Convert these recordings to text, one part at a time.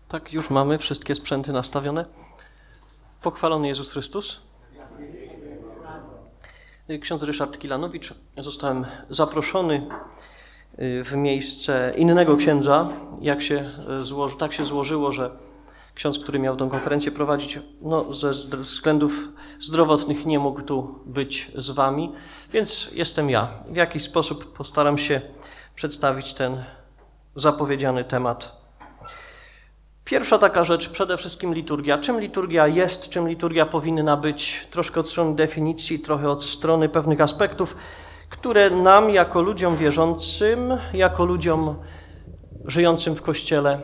Tak, już mamy wszystkie sprzęty nastawione. Pochwalony Jezus Chrystus. Ksiądz Ryszard Kilanowicz. Zostałem zaproszony w miejsce innego księdza. Tak się złożyło, że ksiądz, który miał tę konferencję prowadzić, ze względów zdrowotnych nie mógł tu być z wami, więc jestem ja. W jakiś sposób postaram się przedstawić ten zapowiedziany temat. Pierwsza taka rzecz, przede wszystkim liturgia. Czym liturgia jest, czym liturgia powinna być? Troszkę od strony definicji, trochę od strony pewnych aspektów, które nam jako ludziom wierzącym, jako ludziom żyjącym w Kościele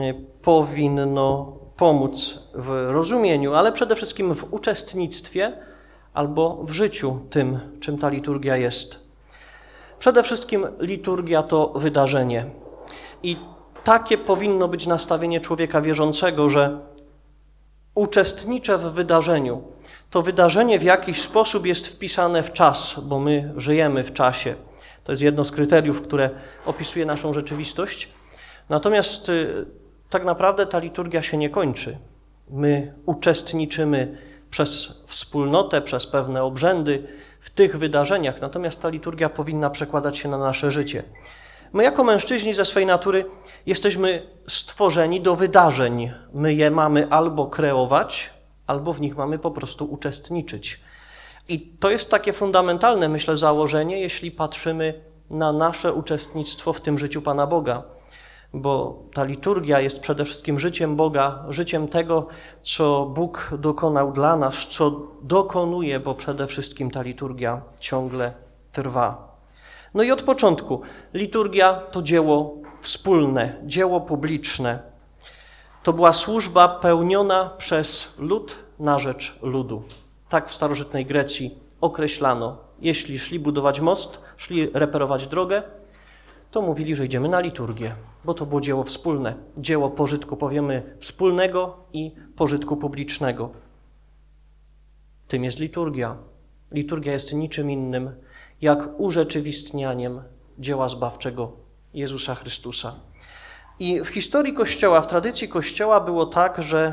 powinno pomóc w rozumieniu, ale przede wszystkim w uczestnictwie albo w życiu tym, czym ta liturgia jest. Przede wszystkim liturgia to wydarzenie. I takie powinno być nastawienie człowieka wierzącego, że uczestniczę w wydarzeniu. To wydarzenie w jakiś sposób jest wpisane w czas, bo my żyjemy w czasie. To jest jedno z kryteriów, które opisuje naszą rzeczywistość. Natomiast tak naprawdę ta liturgia się nie kończy. My uczestniczymy przez wspólnotę, przez pewne obrzędy w tych wydarzeniach, natomiast ta liturgia powinna przekładać się na nasze życie. My jako mężczyźni ze swej natury jesteśmy stworzeni do wydarzeń. My je mamy albo kreować, albo w nich mamy po prostu uczestniczyć. I to jest takie fundamentalne, myślę, założenie, jeśli patrzymy na nasze uczestnictwo w tym życiu Pana Boga. Bo ta liturgia jest przede wszystkim życiem Boga, życiem tego, co Bóg dokonał dla nas, co dokonuje, bo przede wszystkim ta liturgia ciągle trwa. No i od początku liturgia to dzieło wspólne, dzieło publiczne. To była służba pełniona przez lud na rzecz ludu. Tak w starożytnej Grecji określano. Jeśli szli budować most, szli reperować drogę, to mówili, że idziemy na liturgię, bo to było dzieło wspólne, dzieło pożytku, powiemy, wspólnego i pożytku publicznego. Tym jest liturgia. Liturgia jest niczym innym jak urzeczywistnianiem dzieła zbawczego Jezusa Chrystusa. I w historii Kościoła, w tradycji Kościoła było tak, że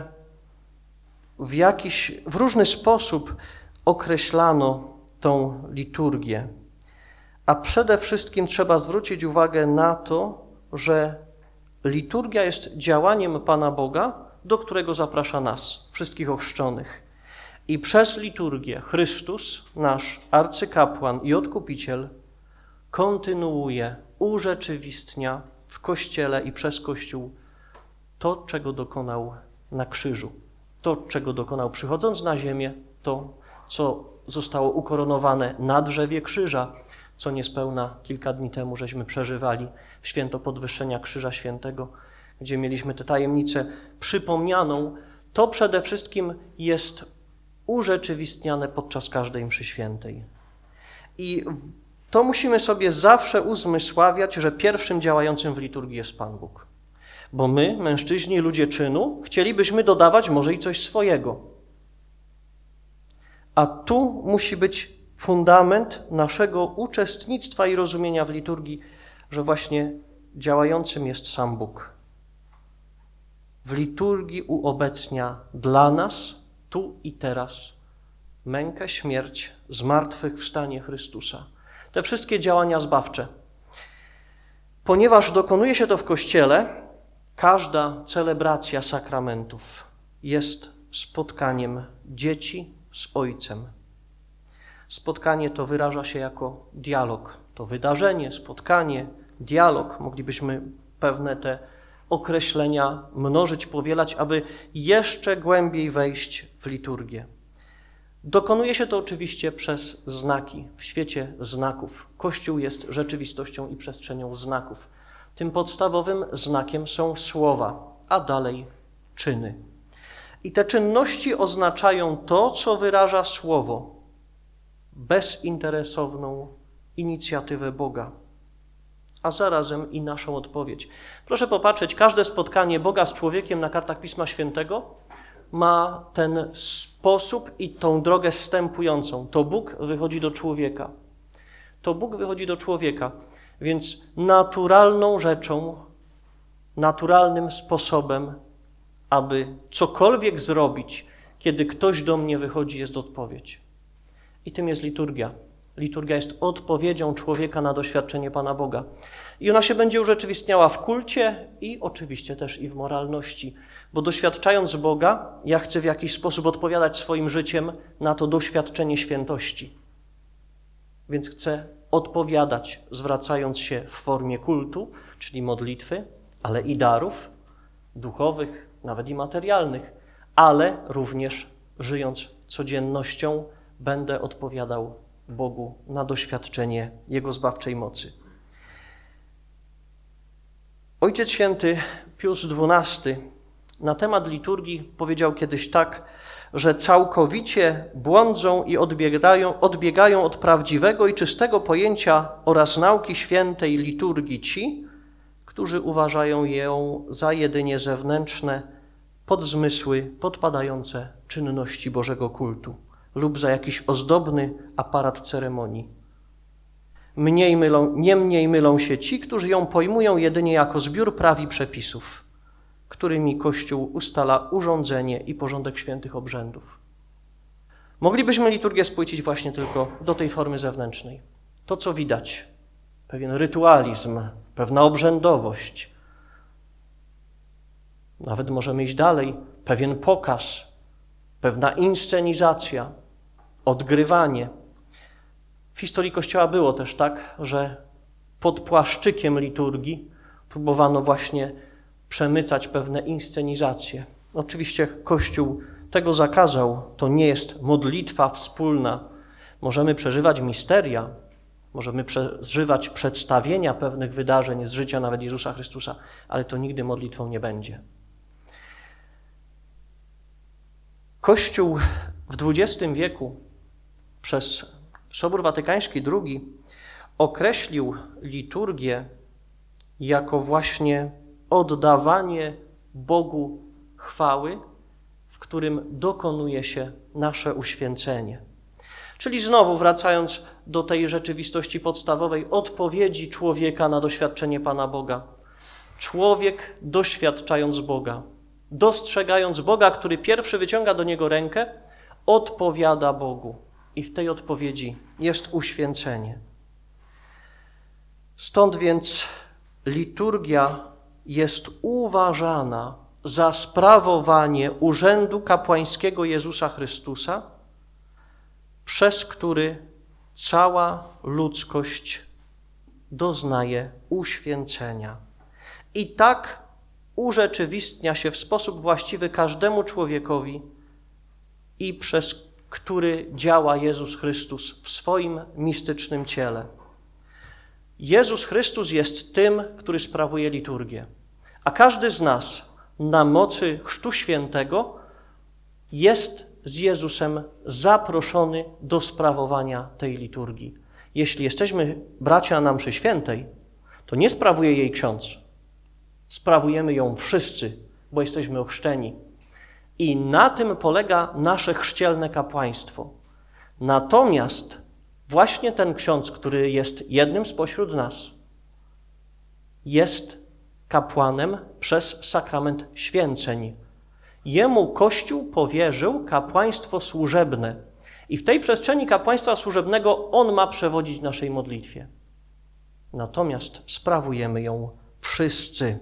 w różny sposób określano tą liturgię. A przede wszystkim trzeba zwrócić uwagę na to, że liturgia jest działaniem Pana Boga, do którego zaprasza nas, wszystkich ochrzczonych. I przez liturgię Chrystus, nasz arcykapłan i odkupiciel, kontynuuje, urzeczywistnia w Kościele i przez Kościół to, czego dokonał na krzyżu. To, czego dokonał przychodząc na ziemię, to, co zostało ukoronowane na drzewie krzyża, co niespełna kilka dni temu żeśmy przeżywali w święto podwyższenia Krzyża Świętego, gdzie mieliśmy tę tajemnicę przypomnianą, to przede wszystkim jest urzeczywistniane podczas każdej mszy świętej. I to musimy sobie zawsze uzmysławiać, że pierwszym działającym w liturgii jest Pan Bóg. Bo my, mężczyźni, ludzie czynu, chcielibyśmy dodawać może i coś swojego. A tu musi być fundament naszego uczestnictwa i rozumienia w liturgii, że właśnie działającym jest sam Bóg. W liturgii uobecnia dla nas, tu i teraz, mękę, śmierć, zmartwychwstanie Chrystusa. Te wszystkie działania zbawcze. Ponieważ dokonuje się to w Kościele, każda celebracja sakramentów jest spotkaniem dzieci z Ojcem. Spotkanie to wyraża się jako dialog. To wydarzenie, spotkanie, dialog. Moglibyśmy pewne te określenia mnożyć, powielać, aby jeszcze głębiej wejść w liturgię. Dokonuje się to oczywiście przez znaki, w świecie znaków. Kościół jest rzeczywistością i przestrzenią znaków. Tym podstawowym znakiem są słowa, a dalej czyny. I te czynności oznaczają to, co wyraża słowo, bezinteresowną inicjatywę Boga, a zarazem i naszą odpowiedź. Proszę popatrzeć, każde spotkanie Boga z człowiekiem na kartach Pisma Świętego ma ten sposób i tą drogę zstępującą. To Bóg wychodzi do człowieka. To Bóg wychodzi do człowieka, więc naturalną rzeczą, naturalnym sposobem aby cokolwiek zrobić, kiedy ktoś do mnie wychodzi, jest odpowiedź. I tym jest liturgia. Liturgia jest odpowiedzią człowieka na doświadczenie Pana Boga. I ona się będzie urzeczywistniała w kulcie i oczywiście też i w moralności. Bo doświadczając Boga, ja chcę w jakiś sposób odpowiadać swoim życiem na to doświadczenie świętości. Więc chcę odpowiadać, zwracając się w formie kultu, czyli modlitwy, ale i darów duchowych, nawet i materialnych, ale również żyjąc codziennością, będę odpowiadał Bogu na doświadczenie Jego zbawczej mocy. Ojciec Święty Pius XII na temat liturgii powiedział kiedyś tak, że całkowicie błądzą i odbiegają od prawdziwego i czystego pojęcia oraz nauki świętej liturgii ci, którzy uważają ją za jedynie zewnętrzne podzmysły podpadające czynności Bożego kultu lub za jakiś ozdobny aparat ceremonii. Nie mniej mylą się ci, którzy ją pojmują jedynie jako zbiór praw i przepisów, którymi Kościół ustala urządzenie i porządek świętych obrzędów. Moglibyśmy liturgię spłycić właśnie tylko do tej formy zewnętrznej. To, co widać, pewien rytualizm, pewna obrzędowość. Nawet możemy iść dalej, pewien pokaz, pewna inscenizacja, odgrywanie. W historii Kościoła było też tak, że pod płaszczykiem liturgii próbowano właśnie przemycać pewne inscenizacje. Oczywiście Kościół tego zakazał. To nie jest modlitwa wspólna. Możemy przeżywać misteria, możemy przeżywać przedstawienia pewnych wydarzeń z życia nawet Jezusa Chrystusa, ale to nigdy modlitwą nie będzie. Kościół w XX wieku przez Sobór Watykański II określił liturgię jako właśnie oddawanie Bogu chwały, w którym dokonuje się nasze uświęcenie. Czyli znowu wracając do tej rzeczywistości podstawowej, odpowiedzi człowieka na doświadczenie Pana Boga. Człowiek doświadczając Boga, dostrzegając Boga, który pierwszy wyciąga do niego rękę, odpowiada Bogu. I w tej odpowiedzi jest uświęcenie. Stąd więc liturgia jest uważana za sprawowanie urzędu kapłańskiego Jezusa Chrystusa, przez który cała ludzkość doznaje uświęcenia. I tak urzeczywistnia się w sposób właściwy każdemu człowiekowi i przez który działa Jezus Chrystus w swoim mistycznym ciele. Jezus Chrystus jest tym, który sprawuje liturgię, a każdy z nas na mocy Chrztu Świętego jest z Jezusem zaproszony do sprawowania tej liturgii. Jeśli jesteśmy bracia na mszy świętej, to nie sprawuje jej ksiądz. Sprawujemy ją wszyscy, bo jesteśmy ochrzczeni. I na tym polega nasze chrzcielne kapłaństwo. Natomiast właśnie ten ksiądz, który jest jednym spośród nas, jest kapłanem przez sakrament święceń. Jemu Kościół powierzył kapłaństwo służebne i w tej przestrzeni kapłaństwa służebnego on ma przewodzić naszej modlitwie. Natomiast sprawujemy ją wszyscy.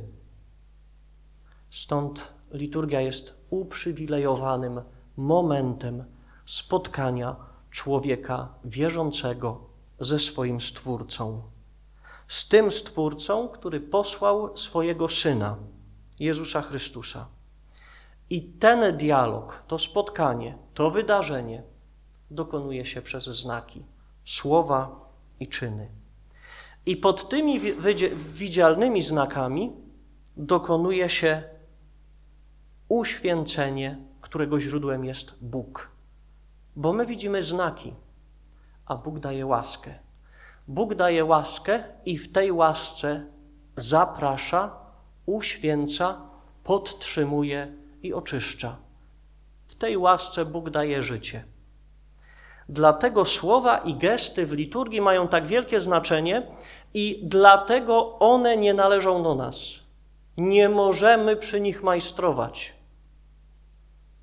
Stąd liturgia jest uprzywilejowanym momentem spotkania człowieka wierzącego ze swoim Stwórcą. Z tym Stwórcą, który posłał swojego Syna, Jezusa Chrystusa. I ten dialog, to spotkanie, to wydarzenie dokonuje się przez znaki, słowa i czyny. I pod tymi widzialnymi znakami dokonuje się uświęcenie, którego źródłem jest Bóg. Bo my widzimy znaki, a Bóg daje łaskę. Bóg daje łaskę i w tej łasce zaprasza, uświęca, podtrzymuje i oczyszcza. W tej łasce Bóg daje życie. Dlatego słowa i gesty w liturgii mają tak wielkie znaczenie i dlatego one nie należą do nas. Nie możemy przy nich majstrować.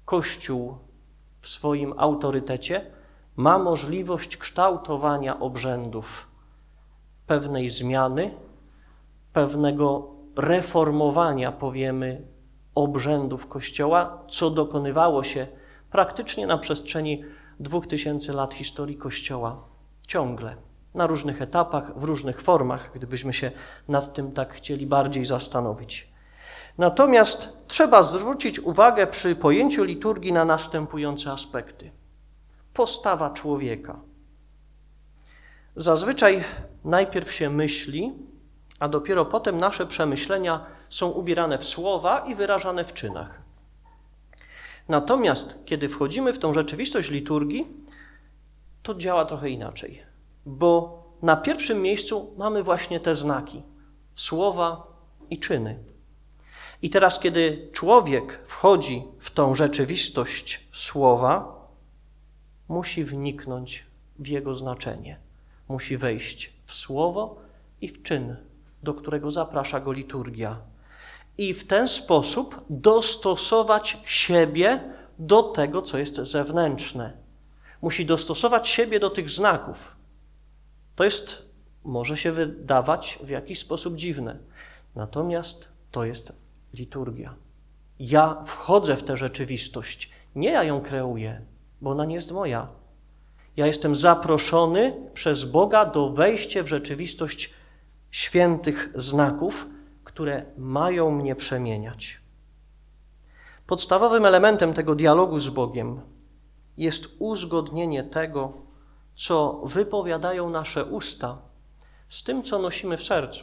Kościół w swoim autorytecie ma możliwość kształtowania obrzędów, pewnej zmiany, pewnego reformowania, powiemy, obrzędów Kościoła, co dokonywało się praktycznie na przestrzeni 2000 lat historii Kościoła ciągle, na różnych etapach, w różnych formach, gdybyśmy się nad tym tak chcieli bardziej zastanowić. Natomiast trzeba zwrócić uwagę przy pojęciu liturgii na następujące aspekty. Postawa człowieka. Zazwyczaj najpierw się myśli, a dopiero potem nasze przemyślenia są ubierane w słowa i wyrażane w czynach. Natomiast kiedy wchodzimy w tą rzeczywistość liturgii, to działa trochę inaczej, bo na pierwszym miejscu mamy właśnie te znaki, słowa i czyny. I teraz, kiedy człowiek wchodzi w tą rzeczywistość słowa, musi wniknąć w jego znaczenie. Musi wejść w słowo i w czyn, do którego zaprasza go liturgia. I w ten sposób dostosować siebie do tego, co jest zewnętrzne. Musi dostosować siebie do tych znaków. To jest, może się wydawać w jakiś sposób dziwne. Natomiast to jest liturgia. Ja wchodzę w tę rzeczywistość. Nie ja ją kreuję, bo ona nie jest moja. Ja jestem zaproszony przez Boga do wejścia w rzeczywistość świętych znaków, które mają mnie przemieniać. Podstawowym elementem tego dialogu z Bogiem jest uzgodnienie tego, co wypowiadają nasze usta, z tym, co nosimy w sercu.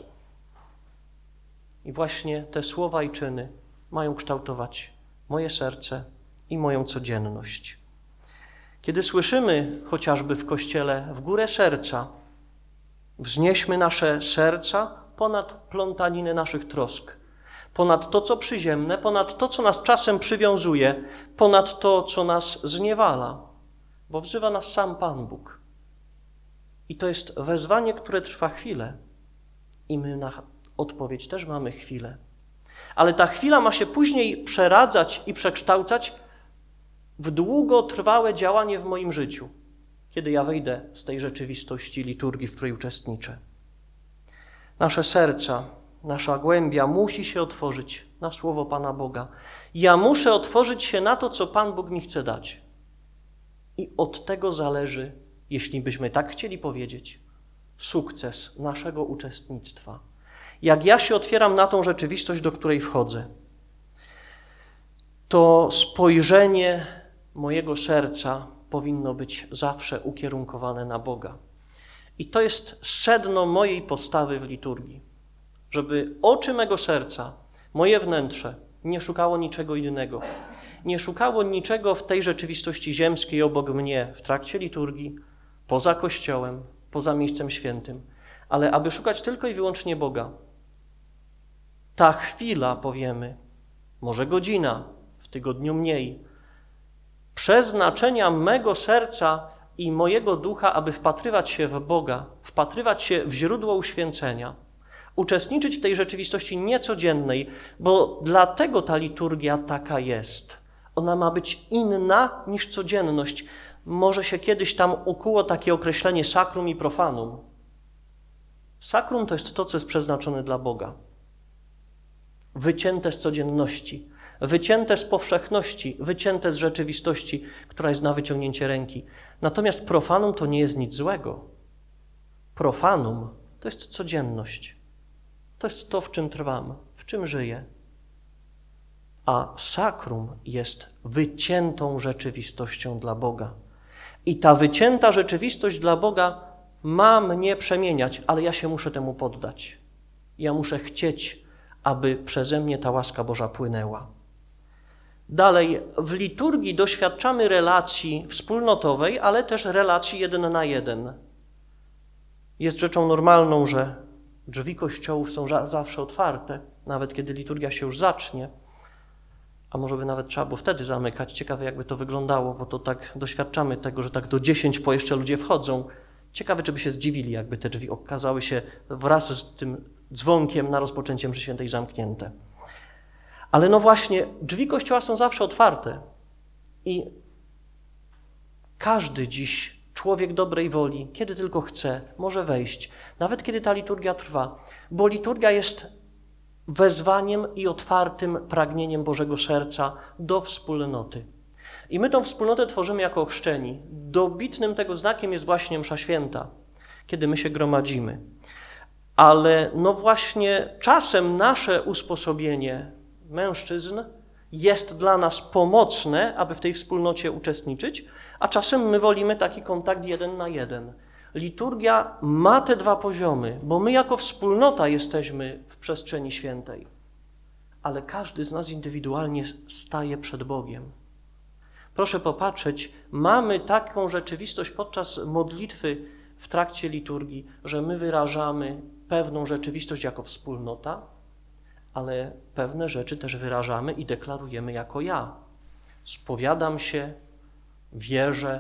I właśnie te słowa i czyny mają kształtować moje serce i moją codzienność. Kiedy słyszymy chociażby w Kościele w górę serca, wznieśmy nasze serca ponad plątaninę naszych trosk, ponad to, co przyziemne, ponad to, co nas czasem przywiązuje, ponad to, co nas zniewala, bo wzywa nas sam Pan Bóg. I to jest wezwanie, które trwa chwilę i my na odpowiedź też mamy chwilę. Ale ta chwila ma się później przeradzać i przekształcać w długotrwałe działanie w moim życiu, kiedy ja wyjdę z tej rzeczywistości liturgii, w której uczestniczę. Nasze serca, nasza głębia musi się otworzyć na słowo Pana Boga. Ja muszę otworzyć się na to, co Pan Bóg mi chce dać. I od tego zależy, jeśli byśmy tak chcieli powiedzieć, sukces naszego uczestnictwa. Jak ja się otwieram na tą rzeczywistość, do której wchodzę, to spojrzenie mojego serca powinno być zawsze ukierunkowane na Boga. I to jest sedno mojej postawy w liturgii, żeby oczy mego serca, moje wnętrze nie szukało niczego innego, nie szukało niczego w tej rzeczywistości ziemskiej obok mnie w trakcie liturgii, poza Kościołem, poza miejscem świętym, ale aby szukać tylko i wyłącznie Boga. Ta chwila, powiemy, może godzina, w tygodniu mniej, przeznaczenia mego serca i mojego ducha, aby wpatrywać się w Boga, wpatrywać się w źródło uświęcenia, uczestniczyć w tej rzeczywistości niecodziennej, bo dlatego ta liturgia taka jest. Ona ma być inna niż codzienność. Może się kiedyś tam ukuło takie określenie sakrum i profanum. Sakrum to jest to, co jest przeznaczone dla Boga. Wycięte z codzienności, wycięte z powszechności, wycięte z rzeczywistości, która jest na wyciągnięcie ręki. Natomiast profanum to nie jest nic złego. Profanum to jest codzienność. To jest to, w czym trwam, w czym żyję. A sakrum jest wyciętą rzeczywistością dla Boga. I ta wycięta rzeczywistość dla Boga ma mnie przemieniać, ale ja się muszę temu poddać. Ja muszę chcieć, aby przeze mnie ta łaska Boża płynęła. Dalej, w liturgii doświadczamy relacji wspólnotowej, ale też relacji 1 na 1. Jest rzeczą normalną, że drzwi kościołów są zawsze otwarte, nawet kiedy liturgia się już zacznie, a może by nawet trzeba było wtedy zamykać. Ciekawe, jakby to wyglądało, bo to tak doświadczamy tego, że tak do 10 po jeszcze ludzie wchodzą. Ciekawe, czy by się zdziwili, jakby te drzwi okazały się wraz z tym dzwonkiem na rozpoczęcie mszy świętej zamknięte. Ale no właśnie, drzwi kościoła są zawsze otwarte. I każdy dziś człowiek dobrej woli, kiedy tylko chce, może wejść, nawet kiedy ta liturgia trwa, bo liturgia jest wezwaniem i otwartym pragnieniem Bożego serca do wspólnoty. I my tą wspólnotę tworzymy jako ochrzczeni. Dobitnym tego znakiem jest właśnie msza święta, kiedy my się gromadzimy. Ale no właśnie czasem nasze usposobienie mężczyzn jest dla nas pomocne, aby w tej wspólnocie uczestniczyć, a czasem my wolimy taki kontakt 1 na 1. Liturgia ma te dwa poziomy, bo my jako wspólnota jesteśmy w przestrzeni świętej, ale każdy z nas indywidualnie staje przed Bogiem. Proszę popatrzeć, mamy taką rzeczywistość podczas modlitwy w trakcie liturgii, że my wyrażamy pewną rzeczywistość jako wspólnota, ale pewne rzeczy też wyrażamy i deklarujemy jako ja. Spowiadam się, wierzę,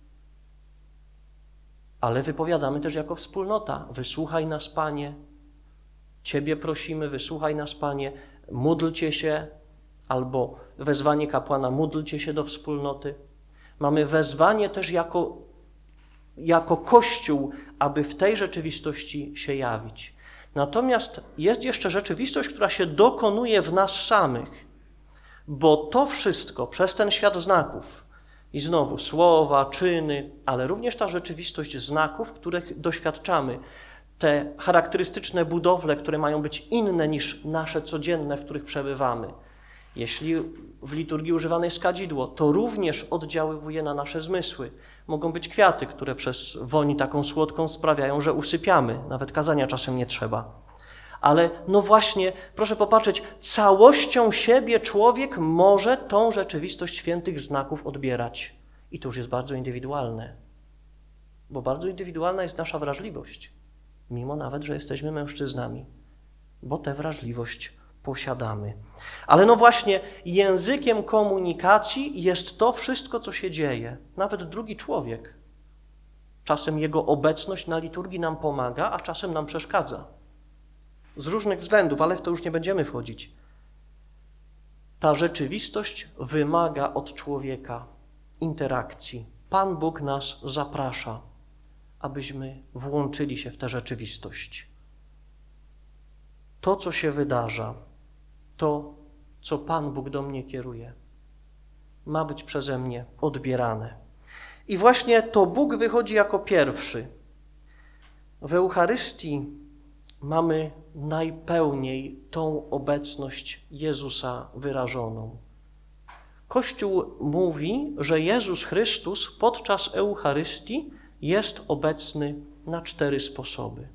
ale wypowiadamy też jako wspólnota. Wysłuchaj nas, Panie, Ciebie prosimy, wysłuchaj nas, Panie, módlcie się, albo wezwanie kapłana, módlcie się do wspólnoty. Mamy wezwanie też jako Kościół, aby w tej rzeczywistości się jawić. Natomiast jest jeszcze rzeczywistość, która się dokonuje w nas samych, bo to wszystko przez ten świat znaków i znowu słowa, czyny, ale również ta rzeczywistość znaków, których doświadczamy, te charakterystyczne budowle, które mają być inne niż nasze codzienne, w których przebywamy. Jeśli w liturgii używane jest kadzidło, to również oddziaływuje na nasze zmysły. Mogą być kwiaty, które przez woń taką słodką sprawiają, że usypiamy. Nawet kazania czasem nie trzeba. Ale no właśnie, proszę popatrzeć, całością siebie człowiek może tą rzeczywistość świętych znaków odbierać. I to już jest bardzo indywidualne. Bo bardzo indywidualna jest nasza wrażliwość. Mimo nawet, że jesteśmy mężczyznami. Bo tę wrażliwość posiadamy. Ale no właśnie, językiem komunikacji jest to wszystko, co się dzieje. Nawet drugi człowiek. Czasem jego obecność na liturgii nam pomaga, a czasem nam przeszkadza. Z różnych względów, ale w to już nie będziemy wchodzić. Ta rzeczywistość wymaga od człowieka interakcji. Pan Bóg nas zaprasza, abyśmy włączyli się w tę rzeczywistość. To, co się wydarza, to, co Pan Bóg do mnie kieruje, ma być przeze mnie odbierane. I właśnie to Bóg wychodzi jako pierwszy. W Eucharystii mamy najpełniej tą obecność Jezusa wyrażoną. Kościół mówi, że Jezus Chrystus podczas Eucharystii jest obecny na 4 sposoby.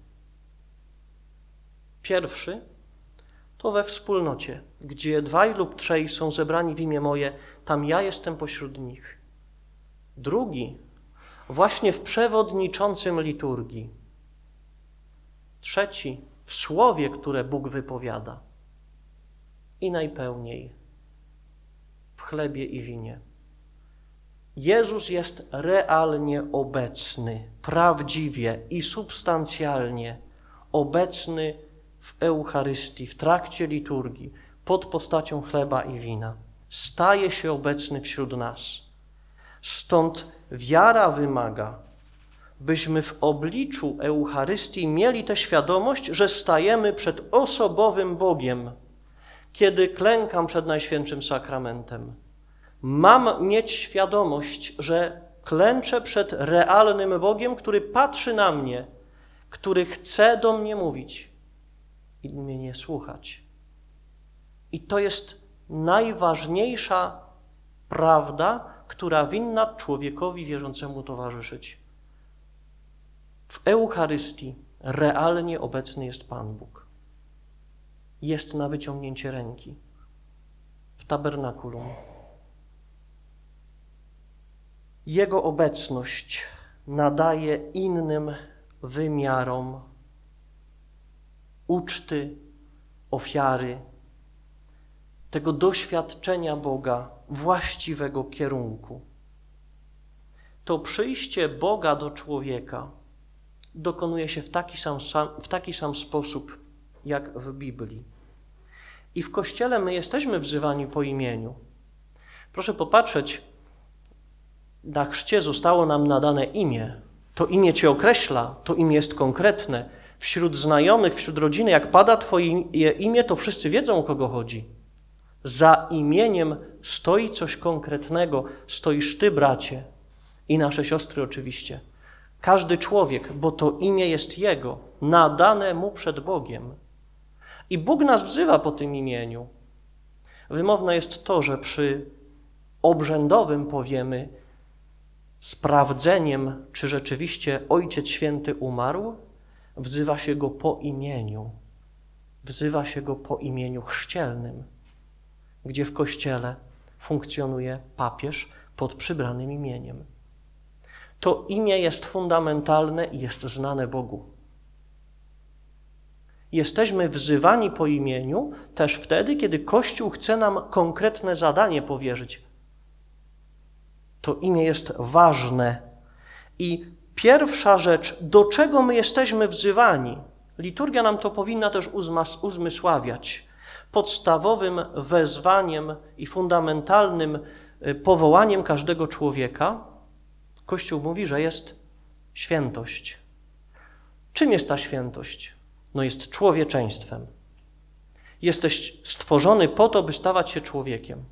Pierwszy to we wspólnocie, gdzie 2 lub 3 są zebrani w imię moje, tam ja jestem pośród nich. Drugi, właśnie w przewodniczącym liturgii. Trzeci, w słowie, które Bóg wypowiada. I najpełniej w chlebie i winie. Jezus jest realnie obecny, prawdziwie i substancjalnie obecny w Eucharystii, w trakcie liturgii, pod postacią chleba i wina. Staje się obecny wśród nas. Stąd wiara wymaga, byśmy w obliczu Eucharystii mieli tę świadomość, że stajemy przed osobowym Bogiem, kiedy klękam przed Najświętszym Sakramentem. Mam mieć świadomość, że klęczę przed realnym Bogiem, który patrzy na mnie, który chce do mnie mówić i mnie nie słuchać. I to jest najważniejsza prawda, która winna człowiekowi wierzącemu towarzyszyć. W Eucharystii realnie obecny jest Pan Bóg. Jest na wyciągnięcie ręki. W tabernakulum. Jego obecność nadaje innym wymiarom uczty, ofiary, tego doświadczenia Boga właściwego kierunku. To przyjście Boga do człowieka dokonuje się w taki sam sposób, jak w Biblii. I w Kościele my jesteśmy wzywani po imieniu. Proszę popatrzeć, na chrzcie zostało nam nadane imię. To imię Cię określa, to imię jest konkretne. Wśród znajomych, wśród rodziny, jak pada Twoje imię, to wszyscy wiedzą, o kogo chodzi. Za imieniem stoi coś konkretnego. Stoisz Ty, bracie, i nasze siostry oczywiście. Każdy człowiek, bo to imię jest Jego, nadane Mu przed Bogiem. I Bóg nas wzywa po tym imieniu. Wymowne jest to, że przy obrzędowym powiemy sprawdzeniem, czy rzeczywiście Ojciec Święty umarł, wzywa się Go po imieniu. Wzywa się Go po imieniu chrzcielnym, gdzie w Kościele funkcjonuje papież pod przybranym imieniem. To imię jest fundamentalne i jest znane Bogu. Jesteśmy wzywani po imieniu też wtedy, kiedy Kościół chce nam konkretne zadanie powierzyć. To imię jest ważne. I pierwsza rzecz, do czego my jesteśmy wzywani, liturgia nam to powinna też uzmysławiać. Podstawowym wezwaniem i fundamentalnym powołaniem każdego człowieka, Kościół mówi, że jest świętość. Czym jest ta świętość? No jest człowieczeństwem. Jesteś stworzony po to, by stawać się człowiekiem.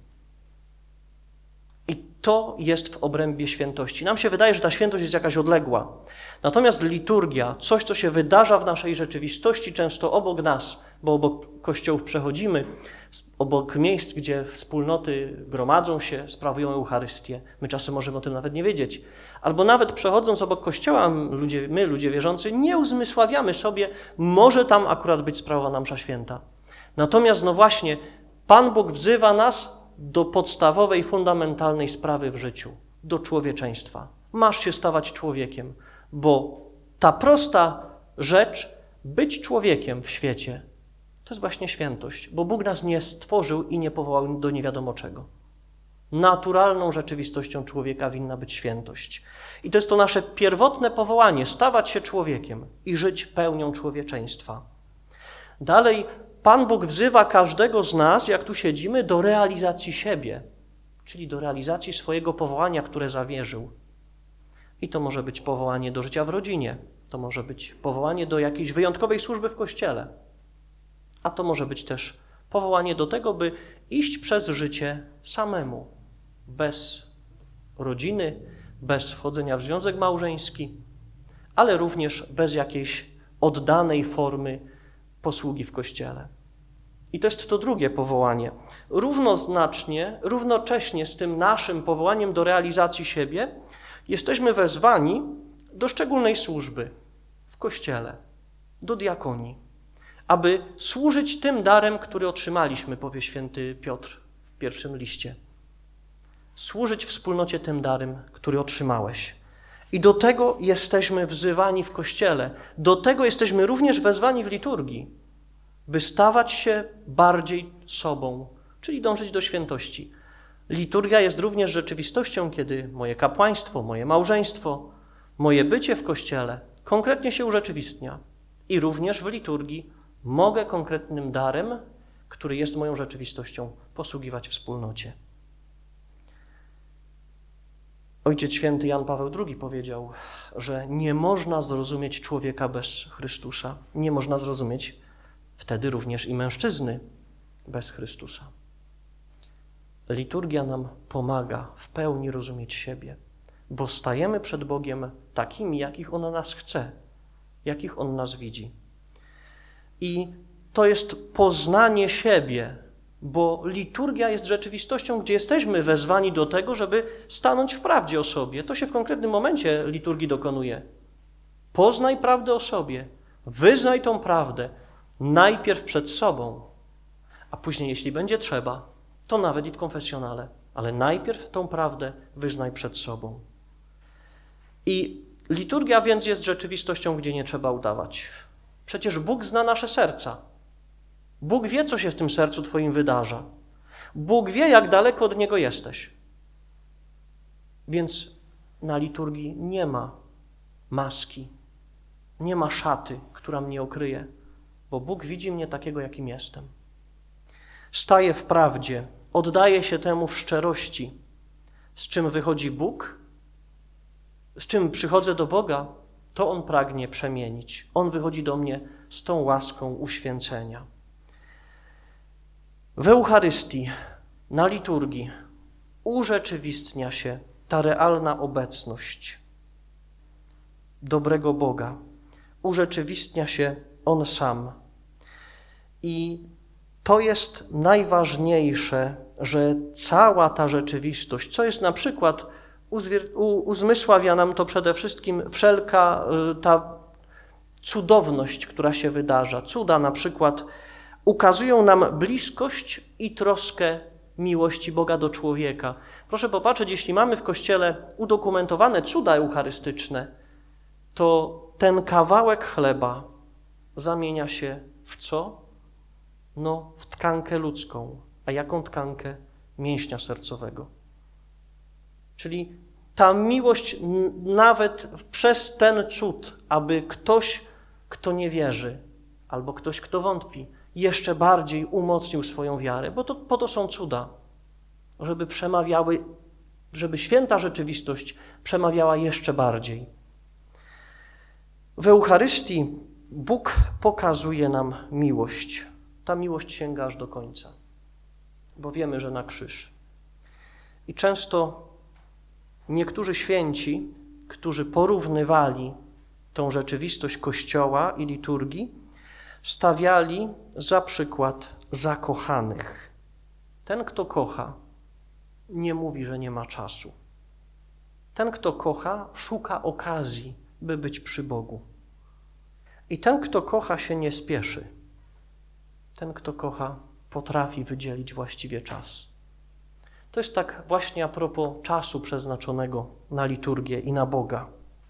I to jest w obrębie świętości. Nam się wydaje, że ta świętość jest jakaś odległa. Natomiast liturgia, coś, co się wydarza w naszej rzeczywistości, często obok nas, bo obok kościołów przechodzimy, obok miejsc, gdzie wspólnoty gromadzą się, sprawują Eucharystię. My czasem możemy o tym nawet nie wiedzieć. Albo nawet przechodząc obok kościoła, my, ludzie wierzący, nie uzmysławiamy sobie, może tam akurat być sprawowana msza święta. Natomiast no właśnie, Pan Bóg wzywa nas do podstawowej, fundamentalnej sprawy w życiu, do człowieczeństwa. Masz się stawać człowiekiem, bo ta prosta rzecz, być człowiekiem w świecie, to jest właśnie świętość, bo Bóg nas nie stworzył i nie powołał do nie wiadomo czego. Naturalną rzeczywistością człowieka winna być świętość. I to jest to nasze pierwotne powołanie, stawać się człowiekiem i żyć pełnią człowieczeństwa. Dalej Pan Bóg wzywa każdego z nas, jak tu siedzimy, do realizacji siebie, czyli do realizacji swojego powołania, które zawierzył. I to może być powołanie do życia w rodzinie, to może być powołanie do jakiejś wyjątkowej służby w Kościele, a to może być też powołanie do tego, by iść przez życie samemu, bez rodziny, bez wchodzenia w związek małżeński, ale również bez jakiejś oddanej formy posługi w Kościele. I to jest to drugie powołanie. Równocześnie z tym naszym powołaniem do realizacji siebie jesteśmy wezwani do szczególnej służby w Kościele, do diakonii, aby służyć tym darem, który otrzymaliśmy, powie święty Piotr w pierwszym liście. Służyć wspólnocie tym darem, który otrzymałeś. I do tego jesteśmy wzywani w Kościele. Do tego jesteśmy również wezwani w liturgii, by stawać się bardziej sobą, czyli dążyć do świętości. Liturgia jest również rzeczywistością, kiedy moje kapłaństwo, moje małżeństwo, moje bycie w Kościele konkretnie się urzeczywistnia. I również w liturgii mogę konkretnym darem, który jest moją rzeczywistością, posługiwać wspólnocie. Ojciec Święty Jan Paweł II powiedział, że nie można zrozumieć człowieka bez Chrystusa. Nie można zrozumieć wtedy również i mężczyzny bez Chrystusa. Liturgia nam pomaga w pełni rozumieć siebie, bo stajemy przed Bogiem takimi, jakich On nas chce, jakich On nas widzi. I to jest poznanie siebie, bo liturgia jest rzeczywistością, gdzie jesteśmy wezwani do tego, żeby stanąć w prawdzie o sobie. To się w konkretnym momencie liturgii dokonuje. Poznaj prawdę o sobie, wyznaj tą prawdę, najpierw przed sobą, a później, jeśli będzie trzeba, to nawet i w konfesjonale, ale najpierw tą prawdę wyznaj przed sobą. I liturgia więc jest rzeczywistością, gdzie nie trzeba udawać. Przecież Bóg zna nasze serca. Bóg wie, co się w tym sercu twoim wydarza. Bóg wie, jak daleko od Niego jesteś. Więc na liturgii nie ma maski, nie ma szaty, która mnie okryje, bo Bóg widzi mnie takiego, jakim jestem. Staję w prawdzie, oddaję się temu w szczerości, z czym wychodzi Bóg z czym przychodzę do Boga, to On pragnie przemienić. On wychodzi do mnie z tą łaską uświęcenia. W Eucharystii, na liturgii urzeczywistnia się ta realna obecność dobrego Boga. Urzeczywistnia się On sam. I to jest najważniejsze, że cała ta rzeczywistość, co jest na przykład, uzmysławia nam to przede wszystkim wszelka ta cudowność, która się wydarza. Cuda na przykład ukazują nam bliskość i troskę miłości Boga do człowieka. Proszę popatrzeć, jeśli mamy w Kościele udokumentowane cuda eucharystyczne, to ten kawałek chleba zamienia się w co? No, w tkankę ludzką. A jaką tkankę? Mięśnia sercowego. Czyli ta miłość nawet przez ten cud, aby ktoś, kto nie wierzy, albo ktoś, kto wątpi, jeszcze bardziej umocnił swoją wiarę, bo po to są cuda, żeby przemawiały, żeby święta rzeczywistość przemawiała jeszcze bardziej. W Eucharystii Bóg pokazuje nam miłość. Ta miłość sięga aż do końca, bo wiemy, że na krzyż. I często niektórzy święci, którzy porównywali tą rzeczywistość Kościoła i liturgii, stawiali za przykład zakochanych. Ten, kto kocha, nie mówi, że nie ma czasu. Ten, kto kocha, szuka okazji, by być przy Bogu. I ten, kto kocha, się nie spieszy. Ten, kto kocha, potrafi wydzielić właściwie czas. To jest tak właśnie a propos czasu przeznaczonego na liturgię i na Boga.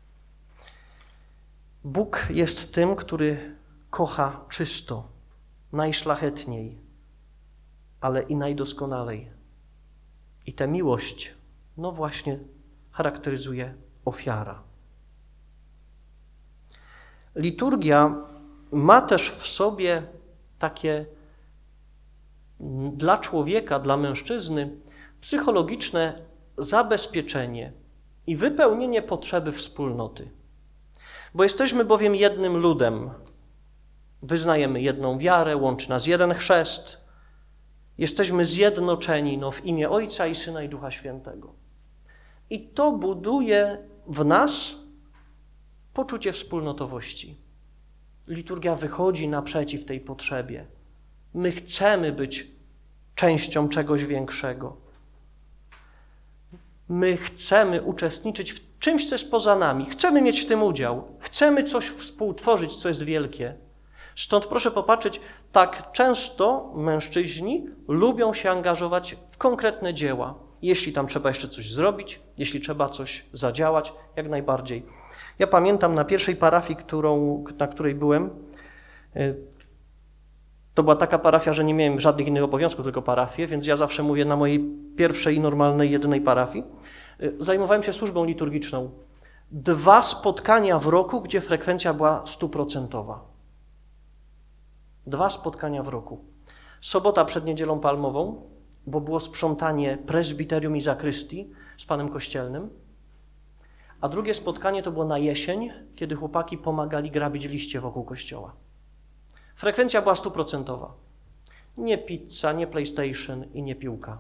Bóg jest tym, który kocha czysto, najszlachetniej, ale i najdoskonalej. I tę miłość, no właśnie, charakteryzuje ofiara. Liturgia ma też w sobie takie dla człowieka, dla mężczyzny psychologiczne zabezpieczenie i wypełnienie potrzeby wspólnoty. Bo jesteśmy bowiem jednym ludem. Wyznajemy jedną wiarę, łączy nas jeden chrzest. Jesteśmy zjednoczeni w imię Ojca i Syna i Ducha Świętego. I to buduje w nas poczucie wspólnotowości. Liturgia wychodzi naprzeciw tej potrzebie. My chcemy być częścią czegoś większego. My chcemy uczestniczyć w czymś, co jest poza nami. Chcemy mieć w tym udział. Chcemy coś współtworzyć, co jest wielkie. Stąd proszę popatrzeć, tak często mężczyźni lubią się angażować w konkretne dzieła. Jeśli tam trzeba jeszcze coś zrobić, jeśli trzeba coś zadziałać, jak najbardziej. Ja pamiętam na pierwszej parafii, na której byłem, to była taka parafia, że nie miałem żadnych innych obowiązków, tylko parafię, więc ja zawsze mówię na mojej pierwszej, normalnej, jedynej parafii. Zajmowałem się służbą liturgiczną. 2 spotkania w roku, gdzie frekwencja była 100%. 2 spotkania w roku. Sobota przed Niedzielą Palmową, bo było sprzątanie prezbiterium i zakrystii z panem kościelnym, a drugie spotkanie to było na jesień, kiedy chłopaki pomagali grabić liście wokół kościoła. Frekwencja była 100%. Nie pizza, nie PlayStation i nie piłka.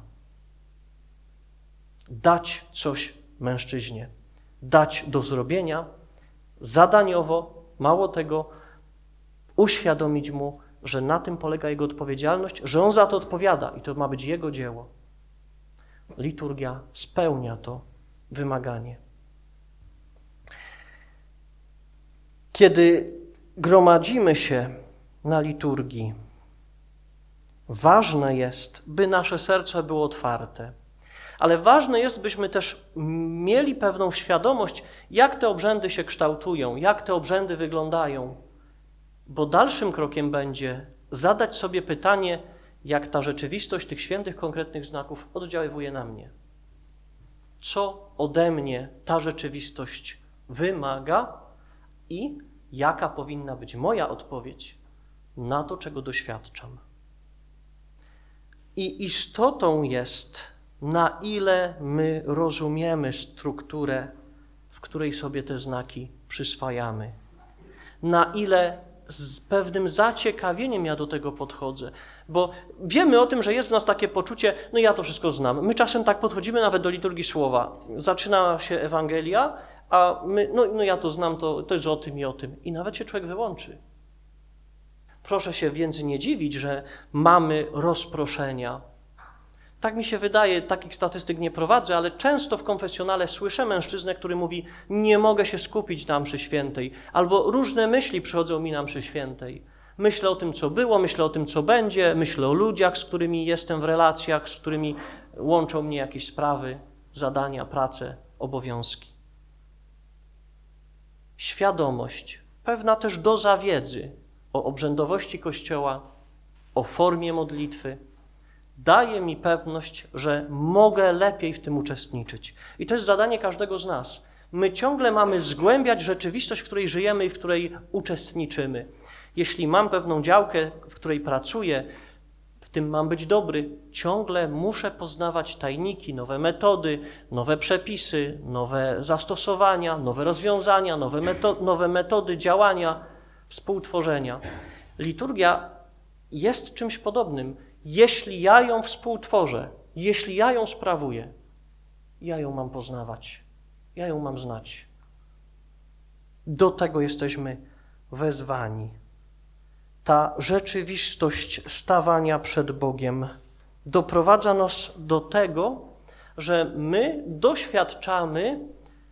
Dać coś mężczyźnie. Dać do zrobienia, zadaniowo, mało tego, uświadomić mu, że na tym polega jego odpowiedzialność, że on za to odpowiada i to ma być jego dzieło. Liturgia spełnia to wymaganie. Kiedy gromadzimy się na liturgii, ważne jest, by nasze serce było otwarte. Ale ważne jest, byśmy też mieli pewną świadomość, jak te obrzędy się kształtują, jak te obrzędy wyglądają. Bo dalszym krokiem będzie zadać sobie pytanie, jak ta rzeczywistość tych świętych, konkretnych znaków oddziaływuje na mnie. Co ode mnie ta rzeczywistość wymaga i jaka powinna być moja odpowiedź na to, czego doświadczam. I istotą jest, na ile my rozumiemy strukturę w w której sobie te znaki przyswajamy. Na ile z pewnym zaciekawieniem ja do tego podchodzę, bo wiemy o tym, że jest w nas takie poczucie, no ja to wszystko znam. My czasem tak podchodzimy nawet do liturgii słowa. Zaczyna się Ewangelia, a my, no ja to znam, to jest o tym i o tym. I nawet się człowiek wyłączy. Proszę się więc nie dziwić, że mamy rozproszenia. Tak mi się wydaje, takich statystyk nie prowadzę, ale często w konfesjonale słyszę mężczyznę, który mówi: nie mogę się skupić na mszy świętej, albo różne myśli przychodzą mi na mszy świętej. Myślę o tym, co było, myślę o tym, co będzie, myślę o ludziach, z którymi jestem w relacjach, z którymi łączą mnie jakieś sprawy, zadania, prace, obowiązki. Świadomość, pewna też doza wiedzy o obrzędowości Kościoła, o formie modlitwy, daje mi pewność, że mogę lepiej w tym uczestniczyć. I to jest zadanie każdego z nas. My ciągle mamy zgłębiać rzeczywistość, w której żyjemy i w której uczestniczymy. Jeśli mam pewną działkę, w której pracuję, w tym mam być dobry, ciągle muszę poznawać tajniki, nowe metody, nowe przepisy, nowe zastosowania, nowe rozwiązania, nowe metody działania, współtworzenia. Liturgia jest czymś podobnym. Jeśli ja ją współtworzę, jeśli ja ją sprawuję, ja ją mam poznawać, ja ją mam znać. Do tego jesteśmy wezwani. Ta rzeczywistość stawania przed Bogiem doprowadza nas do tego, że my doświadczamy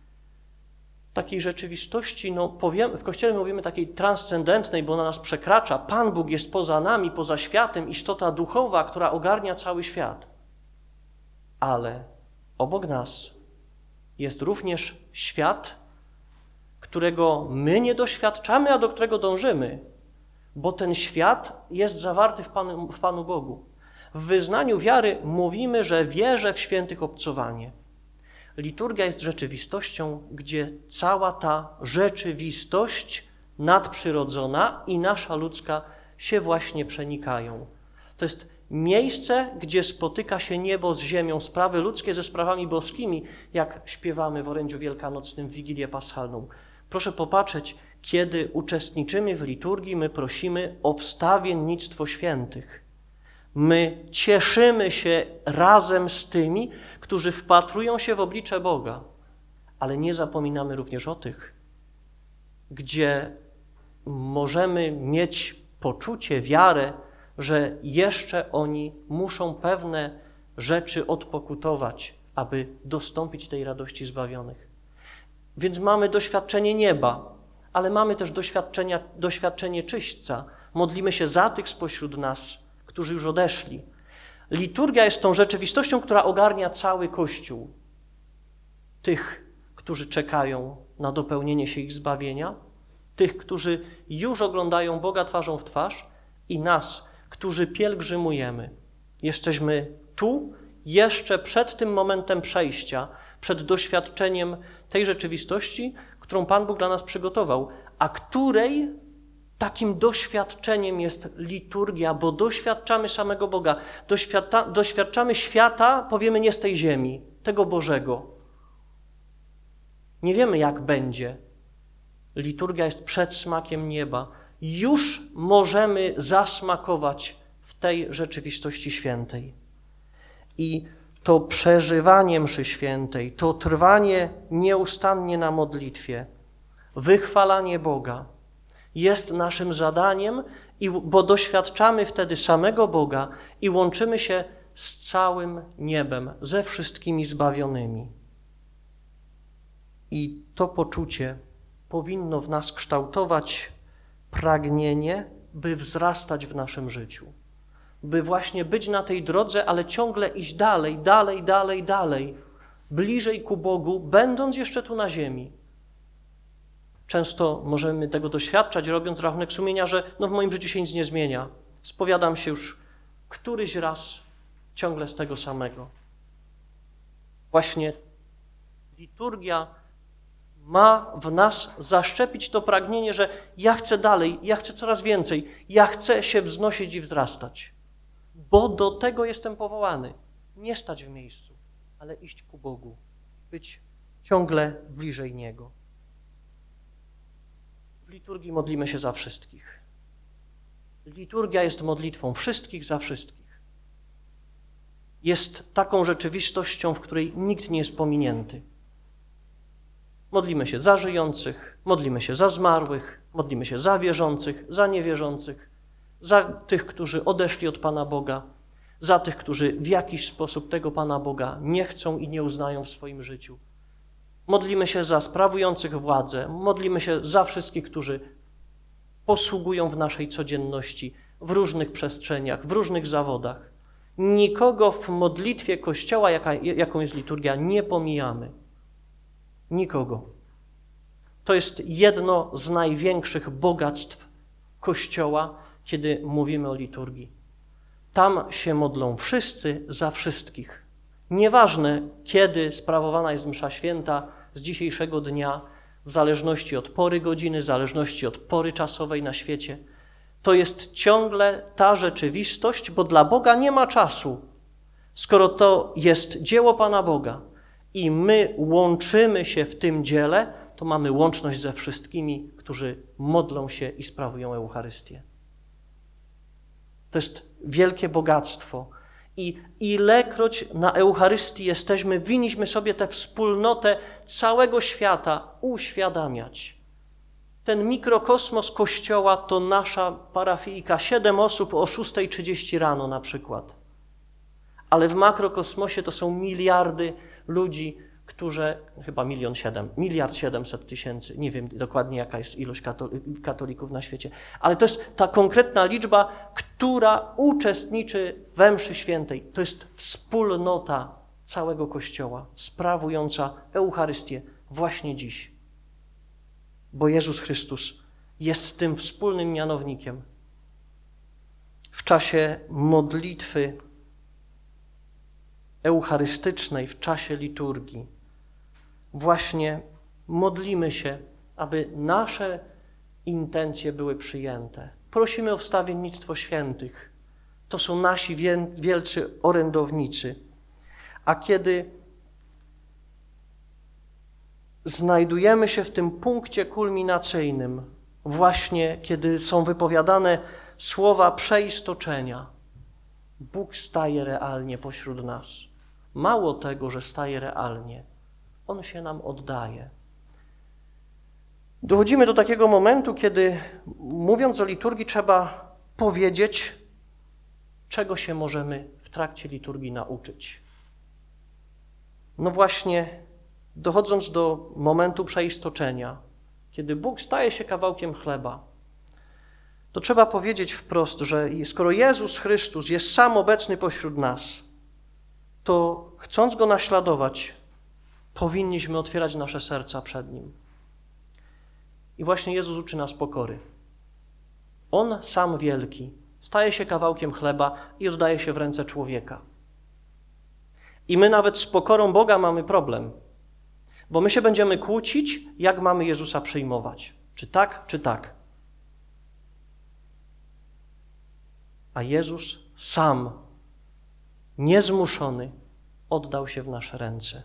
takiej rzeczywistości, w Kościele mówimy takiej transcendentnej, bo ona nas przekracza. Pan Bóg jest poza nami, poza światem, istota duchowa, która ogarnia cały świat. Ale obok nas jest również świat, którego my nie doświadczamy, a do którego dążymy, bo ten świat jest zawarty w Panu Bogu. W wyznaniu wiary mówimy, że wierzę w świętych obcowanie. Liturgia jest rzeczywistością, gdzie cała ta rzeczywistość nadprzyrodzona i nasza ludzka się właśnie przenikają. To jest miejsce, gdzie spotyka się niebo z ziemią, sprawy ludzkie ze sprawami boskimi, jak śpiewamy w orędziu wielkanocnym w Wigilię Paschalną. Proszę popatrzeć, kiedy uczestniczymy w liturgii, my prosimy o wstawiennictwo świętych. My cieszymy się razem z tymi, którzy wpatrują się w oblicze Boga, ale nie zapominamy również o tych, gdzie możemy mieć poczucie, wiarę, że jeszcze oni muszą pewne rzeczy odpokutować, aby dostąpić tej radości zbawionych. Więc mamy doświadczenie nieba, ale mamy też doświadczenie czyśćca. Modlimy się za tych spośród nas, którzy już odeszli. Liturgia jest tą rzeczywistością, która ogarnia cały Kościół. Tych, którzy czekają na dopełnienie się ich zbawienia, tych, którzy już oglądają Boga twarzą w twarz i nas, którzy pielgrzymujemy. Jesteśmy tu jeszcze przed tym momentem przejścia, przed doświadczeniem tej rzeczywistości, którą Pan Bóg dla nas przygotował, a której takim doświadczeniem jest liturgia, bo doświadczamy samego Boga, doświadczamy świata, powiemy, nie z tej ziemi, tego Bożego. Nie wiemy, jak będzie. Liturgia jest przedsmakiem nieba. Już możemy zasmakować w tej rzeczywistości świętej. I to przeżywanie mszy świętej, to trwanie nieustannie na modlitwie, wychwalanie Boga jest naszym zadaniem, bo doświadczamy wtedy samego Boga i łączymy się z całym niebem, ze wszystkimi zbawionymi. I to poczucie powinno w nas kształtować pragnienie, by wzrastać w naszym życiu, by właśnie być na tej drodze, ale ciągle iść dalej, bliżej ku Bogu, będąc jeszcze tu na ziemi. Często możemy tego doświadczać, robiąc rachunek sumienia, że w moim życiu się nic nie zmienia. Spowiadam się już któryś raz ciągle z tego samego. Właśnie liturgia ma w nas zaszczepić to pragnienie, że ja chcę dalej, ja chcę coraz więcej, ja chcę się wznosić i wzrastać. Bo do tego jestem powołany. Nie stać w miejscu, ale iść ku Bogu, być ciągle bliżej Niego. W liturgii modlimy się za wszystkich. Liturgia jest modlitwą wszystkich za wszystkich. Jest taką rzeczywistością, w której nikt nie jest pominięty. Modlimy się za żyjących, modlimy się za zmarłych, modlimy się za wierzących, za niewierzących, za tych, którzy odeszli od Pana Boga, za tych, którzy w jakiś sposób tego Pana Boga nie chcą i nie uznają w swoim życiu. Modlimy się za sprawujących władzę, modlimy się za wszystkich, którzy posługują w naszej codzienności, w różnych przestrzeniach, w różnych zawodach. Nikogo w modlitwie Kościoła, jaką jest liturgia, nie pomijamy. Nikogo. To jest jedno z największych bogactw Kościoła, kiedy mówimy o liturgii. Tam się modlą wszyscy za wszystkich. Nieważne, kiedy sprawowana jest msza święta z dzisiejszego dnia, w zależności od pory godziny, w zależności od pory czasowej na świecie. To jest ciągle ta rzeczywistość, bo dla Boga nie ma czasu. Skoro to jest dzieło Pana Boga i my łączymy się w tym dziele, to mamy łączność ze wszystkimi, którzy modlą się i sprawują Eucharystię. To jest wielkie bogactwo. I ilekroć na Eucharystii jesteśmy, winniśmy sobie tę wspólnotę całego świata uświadamiać. Ten mikrokosmos Kościoła to nasza parafijka, 7 osób o 6:30 rano na przykład. Ale w makrokosmosie to są miliardy ludzi, którzy, chyba 1,7 mld, nie wiem dokładnie jaka jest ilość katolików na świecie, ale to jest ta konkretna liczba, która uczestniczy we mszy świętej. To jest wspólnota całego Kościoła, sprawująca Eucharystię właśnie dziś. Bo Jezus Chrystus jest tym wspólnym mianownikiem. W czasie modlitwy eucharystycznej, w czasie liturgii, właśnie modlimy się, aby nasze intencje były przyjęte. Prosimy o wstawiennictwo świętych. To są nasi wielcy orędownicy. A kiedy znajdujemy się w tym punkcie kulminacyjnym, właśnie kiedy są wypowiadane słowa przeistoczenia, Bóg staje realnie pośród nas. Mało tego, że staje realnie, On się nam oddaje. Dochodzimy do takiego momentu, kiedy mówiąc o liturgii trzeba powiedzieć, czego się możemy w trakcie liturgii nauczyć. No właśnie, dochodząc do momentu przeistoczenia, kiedy Bóg staje się kawałkiem chleba, to trzeba powiedzieć wprost, że skoro Jezus Chrystus jest sam obecny pośród nas, to chcąc Go naśladować, powinniśmy otwierać nasze serca przed Nim. I właśnie Jezus uczy nas pokory. On sam wielki staje się kawałkiem chleba i oddaje się w ręce człowieka. I my nawet z pokorą Boga mamy problem, bo my się będziemy kłócić, jak mamy Jezusa przyjmować. Czy tak, czy tak. A Jezus sam, niezmuszony, oddał się w nasze ręce.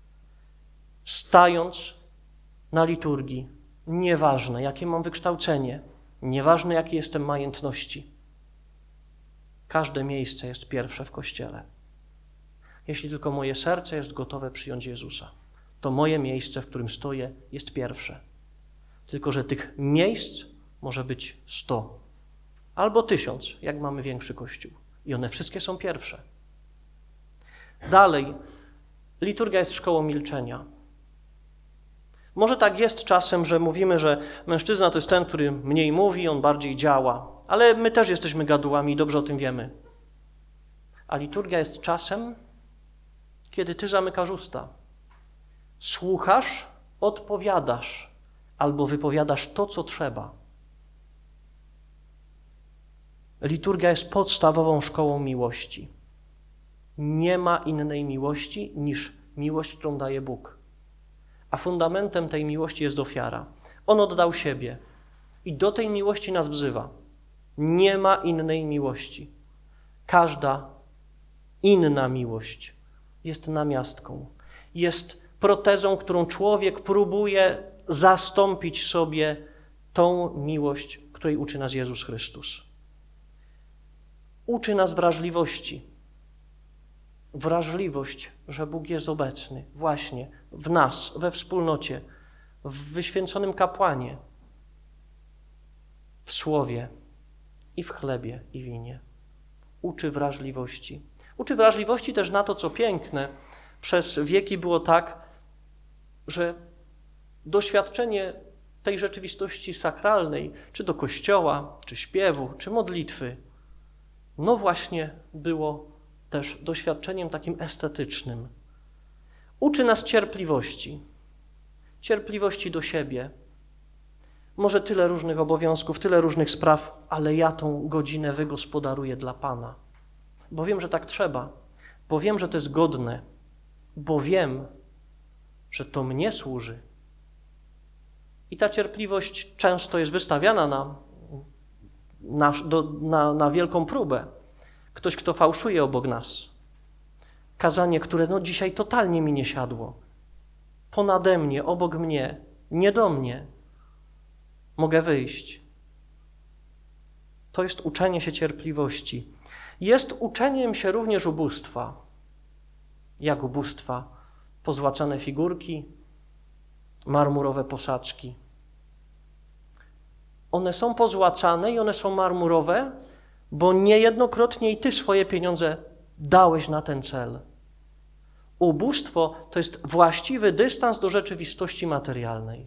Stając na liturgii, nieważne jakie mam wykształcenie, nieważne jakie jestem majątności, każde miejsce jest pierwsze w Kościele. Jeśli tylko moje serce jest gotowe przyjąć Jezusa, to moje miejsce, w którym stoję, jest pierwsze. Tylko że tych miejsc może być 100 albo 1000, jak mamy większy Kościół. I one wszystkie są pierwsze. Dalej, liturgia jest szkołą milczenia. Może tak jest czasem, że mówimy, że mężczyzna to jest ten, który mniej mówi, on bardziej działa. Ale my też jesteśmy gadułami i dobrze o tym wiemy. A liturgia jest czasem, kiedy ty zamykasz usta. Słuchasz, odpowiadasz albo wypowiadasz to, co trzeba. Liturgia jest podstawową szkołą miłości. Nie ma innej miłości niż miłość, którą daje Bóg. A fundamentem tej miłości jest ofiara. On oddał siebie i do tej miłości nas wzywa. Nie ma innej miłości. Każda inna miłość jest namiastką. Jest protezą, którą człowiek próbuje zastąpić sobie tą miłość, której uczy nas Jezus Chrystus. Uczy nas wrażliwości. Wrażliwość, że Bóg jest obecny właśnie w nas, we wspólnocie, w wyświęconym kapłanie, w słowie i w chlebie i winie. Uczy wrażliwości. Uczy wrażliwości też na to, co piękne. Przez wieki było tak, że doświadczenie tej rzeczywistości sakralnej, czy do kościoła, czy śpiewu, czy modlitwy, no właśnie było też doświadczeniem takim estetycznym. Uczy nas cierpliwości. Cierpliwości do siebie. Może tyle różnych obowiązków, tyle różnych spraw, ale ja tą godzinę wygospodaruję dla Pana. Bo wiem, że tak trzeba. Bo wiem, że to jest godne. Bo wiem, że to mnie służy. I ta cierpliwość często jest wystawiana na wielką próbę. Ktoś, kto fałszuje obok nas. Kazanie, które dzisiaj totalnie mi nie siadło. Ponade mnie, obok mnie, nie do mnie. Mogę wyjść. To jest uczenie się cierpliwości. Jest uczeniem się również ubóstwa. Jak ubóstwa? Pozłacane figurki, marmurowe posadzki. One są pozłacane i one są marmurowe, bo niejednokrotnie i ty swoje pieniądze dałeś na ten cel. Ubóstwo to jest właściwy dystans do rzeczywistości materialnej.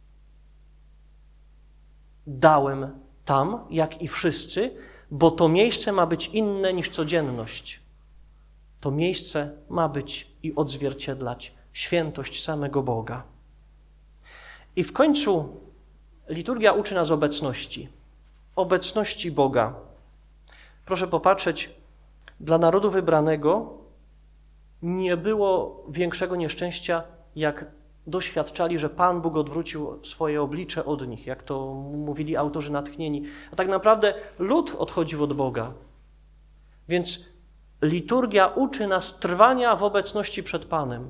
Dałem tam, jak i wszyscy, bo to miejsce ma być inne niż codzienność. To miejsce ma być i odzwierciedlać świętość samego Boga. I w końcu liturgia uczy nas obecności. Obecności Boga. Proszę popatrzeć, dla narodu wybranego nie było większego nieszczęścia, jak doświadczali, że Pan Bóg odwrócił swoje oblicze od nich, jak to mówili autorzy natchnieni. A tak naprawdę lud odchodził od Boga. Więc liturgia uczy nas trwania w obecności przed Panem.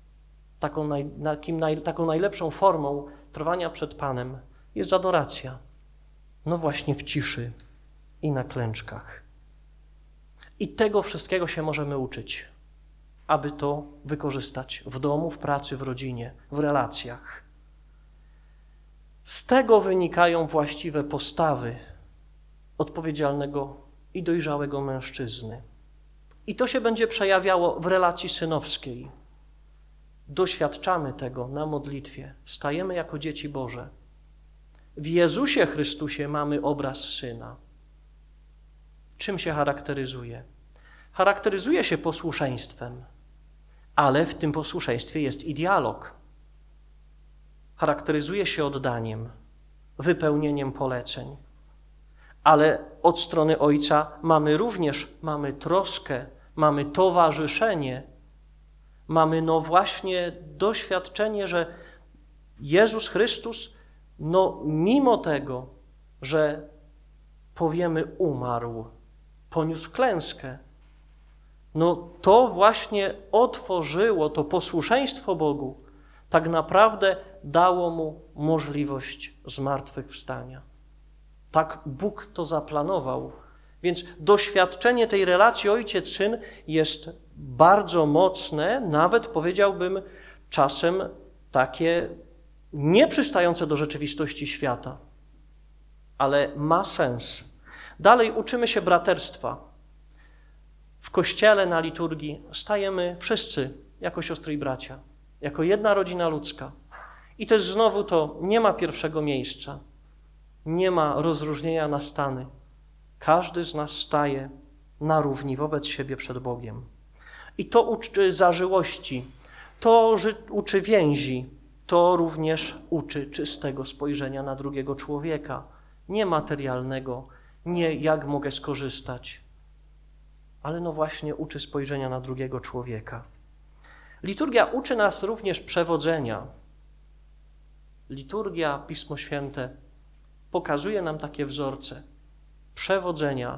Taką najlepszą formą trwania przed Panem jest adoracja. No właśnie w ciszy i na klęczkach. I tego wszystkiego się możemy uczyć, aby to wykorzystać w domu, w pracy, w rodzinie, w relacjach. Z tego wynikają właściwe postawy odpowiedzialnego i dojrzałego mężczyzny. I to się będzie przejawiało w relacji synowskiej. Doświadczamy tego na modlitwie. Stajemy jako dzieci Boże. W Jezusie Chrystusie mamy obraz Syna. Czym się charakteryzuje? Charakteryzuje się posłuszeństwem, ale w tym posłuszeństwie jest i dialog. Charakteryzuje się oddaniem, wypełnieniem poleceń. Ale od strony Ojca mamy troskę, mamy towarzyszenie, mamy właśnie doświadczenie, że Jezus Chrystus, mimo tego, że powiemy umarł, poniósł klęskę, to właśnie otworzyło, to posłuszeństwo Bogu tak naprawdę dało mu możliwość zmartwychwstania. Tak Bóg to zaplanował. Więc doświadczenie tej relacji ojciec-syn jest bardzo mocne, nawet powiedziałbym czasem takie nieprzystające do rzeczywistości świata, ale ma sens. Dalej uczymy się braterstwa. W Kościele na liturgii stajemy wszyscy jako siostry i bracia, jako jedna rodzina ludzka. I też znowu to nie ma pierwszego miejsca, nie ma rozróżnienia na stany. Każdy z nas staje na równi wobec siebie przed Bogiem. I to uczy zażyłości, to uczy więzi, to również uczy czystego spojrzenia na drugiego człowieka, nie materialnego, nie jak mogę skorzystać, ale właśnie uczy spojrzenia na drugiego człowieka. Liturgia uczy nas również przewodzenia. Liturgia, Pismo Święte pokazuje nam takie wzorce przewodzenia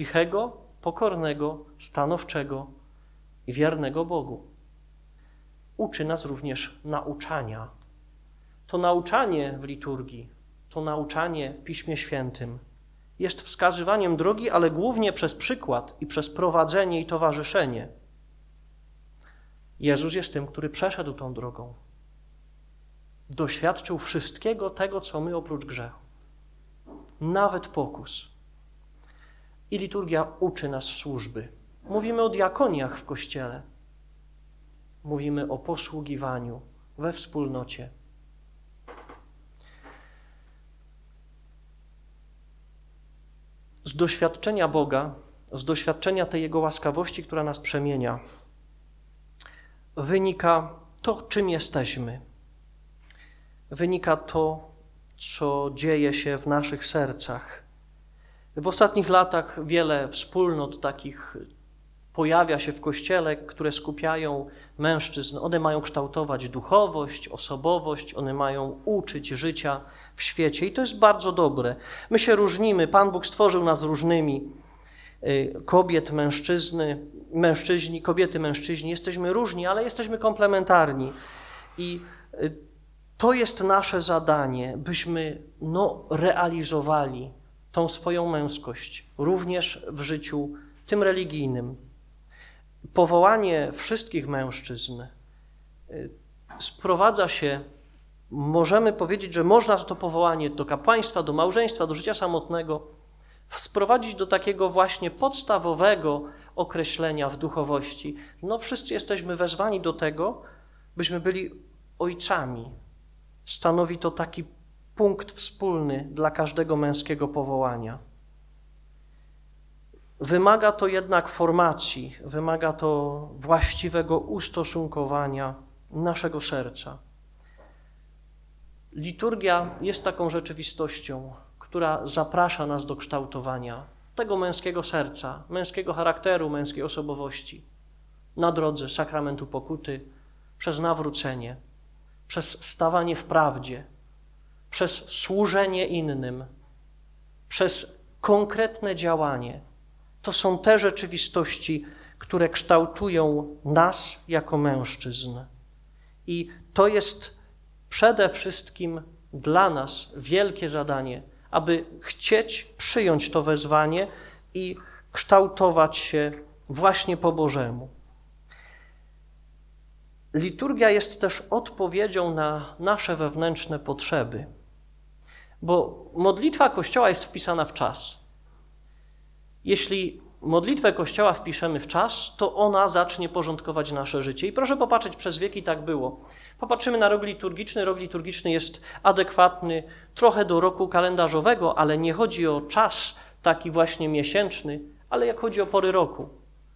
cichego, pokornego, stanowczego i wiernego Bogu. uczy nas również nauczania. To nauczanie w liturgii, to nauczanie w Piśmie Świętym jest wskazywaniem drogi, ale głównie przez przykład i przez prowadzenie i towarzyszenie. Jezus jest tym, który przeszedł tą drogą. Doświadczył wszystkiego tego, co my oprócz grzechu. Nawet pokus. I liturgia uczy nas służby. Mówimy o diakoniach w Kościele. Mówimy o posługiwaniu we wspólnocie. Z doświadczenia Boga, z doświadczenia tej Jego łaskawości, która nas przemienia, wynika to, czym jesteśmy. Wynika to, co dzieje się w naszych sercach. W ostatnich latach wiele wspólnot takich pojawia się w Kościele, które skupiają mężczyzn. One mają kształtować duchowość, osobowość, one mają uczyć życia w świecie i to jest bardzo dobre. My się różnimy, Pan Bóg stworzył nas różnymi. Kobiety, mężczyźni, jesteśmy różni, ale jesteśmy komplementarni. I to jest nasze zadanie, byśmy realizowali tą swoją męskość, również w życiu tym religijnym. Powołanie wszystkich mężczyzn sprowadza się, możemy powiedzieć, że można to powołanie do kapłaństwa, do małżeństwa, do życia samotnego sprowadzić do takiego właśnie podstawowego określenia w duchowości. Wszyscy jesteśmy wezwani do tego, byśmy byli ojcami. Stanowi to taki punkt wspólny dla każdego męskiego powołania. Wymaga to jednak formacji, wymaga to właściwego ustosunkowania naszego serca. Liturgia jest taką rzeczywistością, która zaprasza nas do kształtowania tego męskiego serca, męskiego charakteru, męskiej osobowości na drodze sakramentu pokuty, przez nawrócenie, przez stawanie w prawdzie, przez służenie innym, przez konkretne działanie. To są te rzeczywistości, które kształtują nas jako mężczyzn. I to jest przede wszystkim dla nas wielkie zadanie, aby chcieć przyjąć to wezwanie i kształtować się właśnie po Bożemu. Liturgia jest też odpowiedzią na nasze wewnętrzne potrzeby, bo modlitwa Kościoła jest wpisana w czas. Jeśli modlitwę Kościoła wpiszemy w czas, to ona zacznie porządkować nasze życie. I proszę popatrzeć, przez wieki tak było. Popatrzymy na rok liturgiczny. Rok liturgiczny jest adekwatny trochę do roku kalendarzowego, ale nie chodzi o czas taki właśnie miesięczny, ale jak chodzi o pory roku.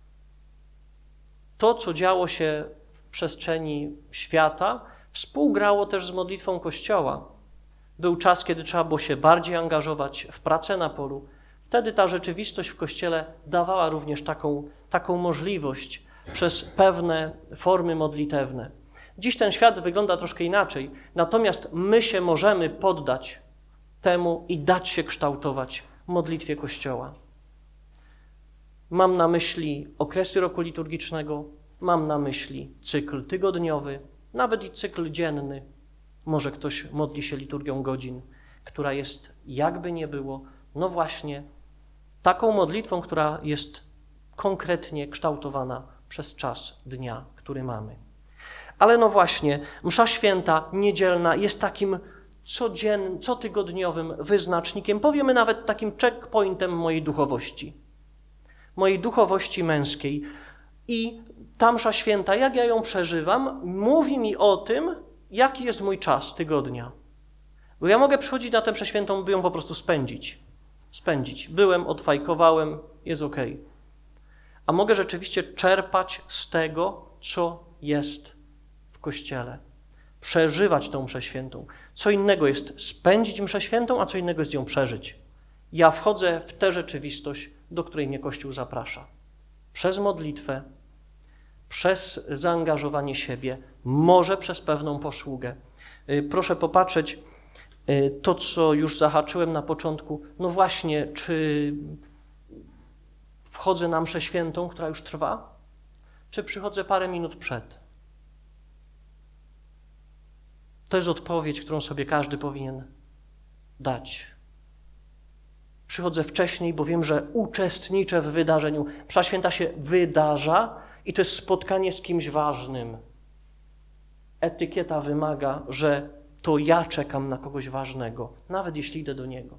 To, co działo się w przestrzeni świata, współgrało też z modlitwą Kościoła. Był czas, kiedy trzeba było się bardziej angażować w pracę na polu. Wtedy ta rzeczywistość w Kościele dawała również taką możliwość przez pewne formy modlitewne. Dziś ten świat wygląda troszkę inaczej, natomiast my się możemy poddać temu i dać się kształtować modlitwie Kościoła. Mam na myśli okresy roku liturgicznego, mam na myśli cykl tygodniowy, nawet i cykl dzienny. Może ktoś modli się liturgią godzin, która jest, jakby nie było, właśnie taką modlitwą, która jest konkretnie kształtowana przez czas dnia, który mamy. Ale właśnie, msza święta, niedzielna jest takim cotygodniowym wyznacznikiem, powiemy nawet takim checkpointem mojej duchowości męskiej. I ta msza święta, jak ja ją przeżywam, mówi mi o tym, jaki jest mój czas tygodnia. Bo ja mogę przychodzić na tę mszę świętą, by ją po prostu spędzić. Byłem, odfajkowałem, jest okej. A mogę rzeczywiście czerpać z tego, co jest w Kościele. Przeżywać tą mszę świętą. Co innego jest spędzić mszę świętą, a co innego jest ją przeżyć. Ja wchodzę w tę rzeczywistość, do której mnie Kościół zaprasza. Przez modlitwę, przez zaangażowanie siebie, może przez pewną posługę. Proszę popatrzeć, to, co już zahaczyłem na początku, właśnie, czy wchodzę na mszę świętą, która już trwa, czy przychodzę parę minut przed? To jest odpowiedź, którą sobie każdy powinien dać. Przychodzę wcześniej, bo wiem, że uczestniczę w wydarzeniu. Msza święta się wydarza i to jest spotkanie z kimś ważnym. Etykieta wymaga, że to ja czekam na kogoś ważnego, nawet jeśli idę do niego.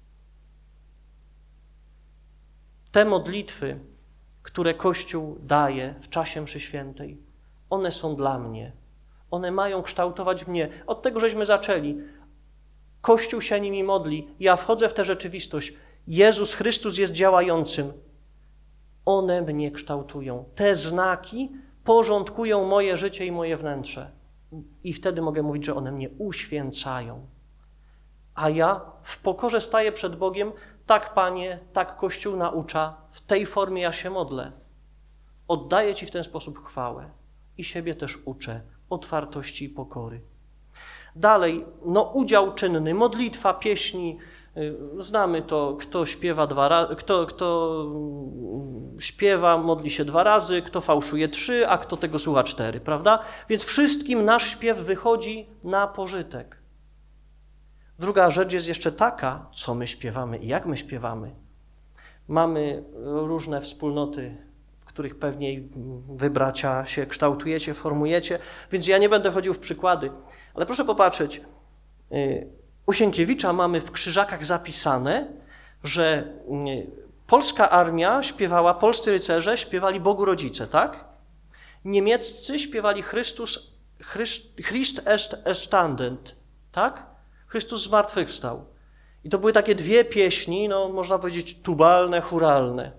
Te modlitwy, które Kościół daje w czasie mszy świętej, one są dla mnie. One mają kształtować mnie. Od tego żeśmy zaczęli. Kościół się nimi modli. Ja wchodzę w tę rzeczywistość. Jezus Chrystus jest działającym. One mnie kształtują. Te znaki porządkują moje życie i moje wnętrze. I wtedy mogę mówić, że one mnie uświęcają. A ja w pokorze staję przed Bogiem. Tak, Panie, tak Kościół naucza. W tej formie ja się modlę. Oddaję Ci w ten sposób chwałę. I siebie też uczę otwartości i pokory. Dalej, udział czynny, modlitwa, pieśni, znamy to, kto śpiewa kto śpiewa, modli się 2 razy, kto fałszuje 3, a kto tego słucha 4, prawda? Więc wszystkim nasz śpiew wychodzi na pożytek. Druga rzecz jest jeszcze taka, co my śpiewamy i jak my śpiewamy. Mamy różne wspólnoty, w których pewnie wy, bracia, się kształtujecie, formujecie, więc ja nie będę chodził w przykłady. Ale proszę popatrzeć, u Sienkiewicza mamy w Krzyżakach zapisane, że polska armia śpiewała, polscy rycerze śpiewali Bogu Rodzice, tak? Niemieccy śpiewali Christ est erstandend, tak? Chrystus zmartwychwstał. I to były takie 2 pieśni, można powiedzieć tubalne, chóralne.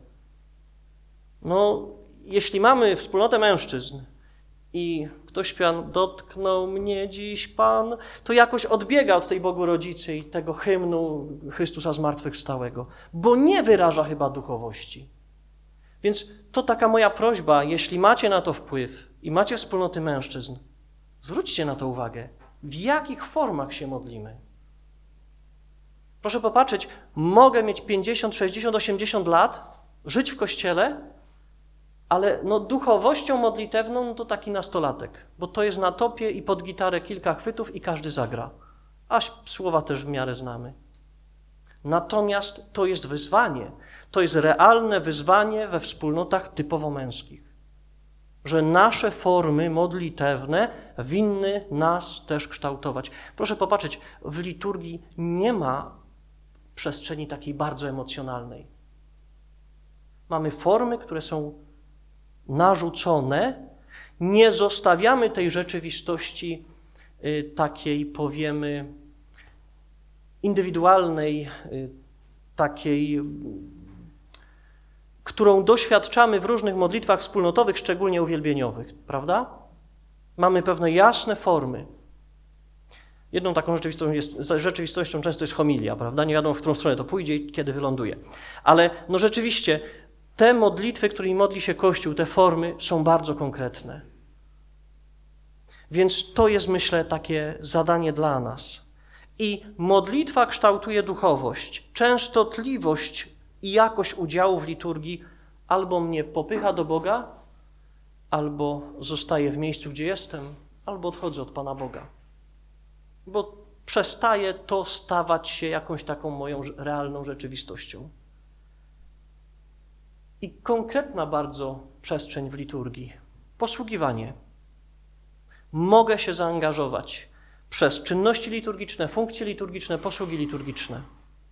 Jeśli mamy wspólnotę mężczyzn i ktoś śpiewa, dotknął mnie dziś Pan, to jakoś odbiega od tej Bogu Rodzicy i tego hymnu Chrystusa zmartwychwstałego, bo nie wyraża chyba duchowości. Więc to taka moja prośba, jeśli macie na to wpływ i macie wspólnoty mężczyzn, zwróćcie na to uwagę, w jakich formach się modlimy. Proszę popatrzeć, mogę mieć 50, 60, 80 lat, żyć w kościele, ale duchowością modlitewną to taki nastolatek, bo to jest na topie i pod gitarę kilka chwytów i każdy zagra. A słowa też w miarę znamy. Natomiast to jest wyzwanie. To jest realne wyzwanie we wspólnotach typowo męskich. Że nasze formy modlitewne winny nas też kształtować. Proszę popatrzeć, w liturgii nie ma przestrzeni takiej bardzo emocjonalnej. Mamy formy, które są narzucone, nie zostawiamy tej rzeczywistości takiej, powiemy, indywidualnej, takiej, którą doświadczamy w różnych modlitwach wspólnotowych, szczególnie uwielbieniowych, prawda? Mamy pewne jasne formy. Jedną taką rzeczywistością często jest homilia, prawda? Nie wiadomo, w którą stronę to pójdzie i kiedy wyląduje. Ale rzeczywiście te modlitwy, którymi modli się Kościół, te formy są bardzo konkretne. Więc to jest, myślę, takie zadanie dla nas. I modlitwa kształtuje duchowość. Częstotliwość i jakość udziału w liturgii albo mnie popycha do Boga, albo zostaję w miejscu, gdzie jestem, albo odchodzę od Pana Boga. Bo przestaje to stawać się jakąś taką moją realną rzeczywistością. I konkretna bardzo przestrzeń w liturgii. Posługiwanie. Mogę się zaangażować przez czynności liturgiczne, funkcje liturgiczne, posługi liturgiczne.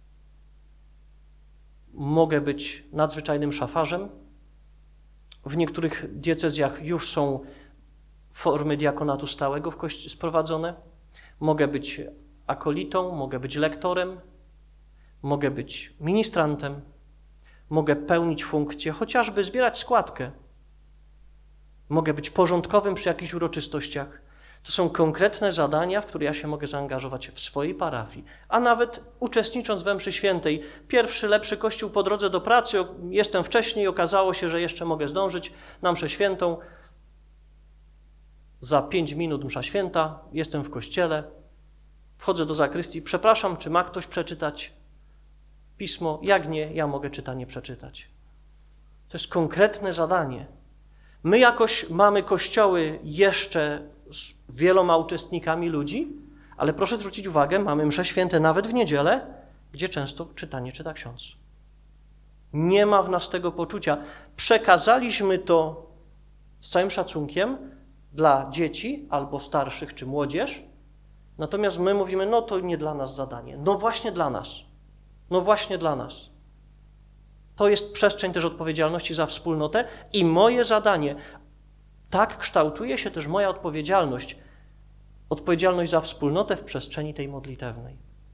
Mogę być nadzwyczajnym szafarzem. W niektórych diecezjach już są formy diakonatu stałego w Kościele sprowadzone. Mogę być akolitą, mogę być lektorem, mogę być ministrantem, mogę pełnić funkcję, chociażby zbierać składkę. Mogę być porządkowym przy jakichś uroczystościach. To są konkretne zadania, w które ja się mogę zaangażować w swojej parafii. A nawet uczestnicząc we mszy świętej, pierwszy, lepszy kościół po drodze do pracy, jestem wcześniej, okazało się, że jeszcze mogę zdążyć na mszę świętą. Za 5 minut msza święta, jestem w kościele, wchodzę do zakrystii, przepraszam, czy ma ktoś przeczytać pismo? Jak nie, ja mogę czytanie przeczytać. To jest konkretne zadanie. My jakoś mamy kościoły jeszcze z wieloma uczestnikami ludzi, Ale proszę zwrócić uwagę, mamy msze święte nawet w niedzielę, gdzie często czytanie czyta ksiądz. Nie ma w nas tego poczucia. Przekazaliśmy to z całym szacunkiem dla dzieci albo starszych czy młodzież, natomiast my mówimy, no to nie dla nas zadanie. No właśnie dla nas. No właśnie dla nas. To jest przestrzeń też odpowiedzialności za wspólnotę i moje zadanie. Tak kształtuje się też moja odpowiedzialność. Odpowiedzialność za wspólnotę w przestrzeni tej modlitewnej.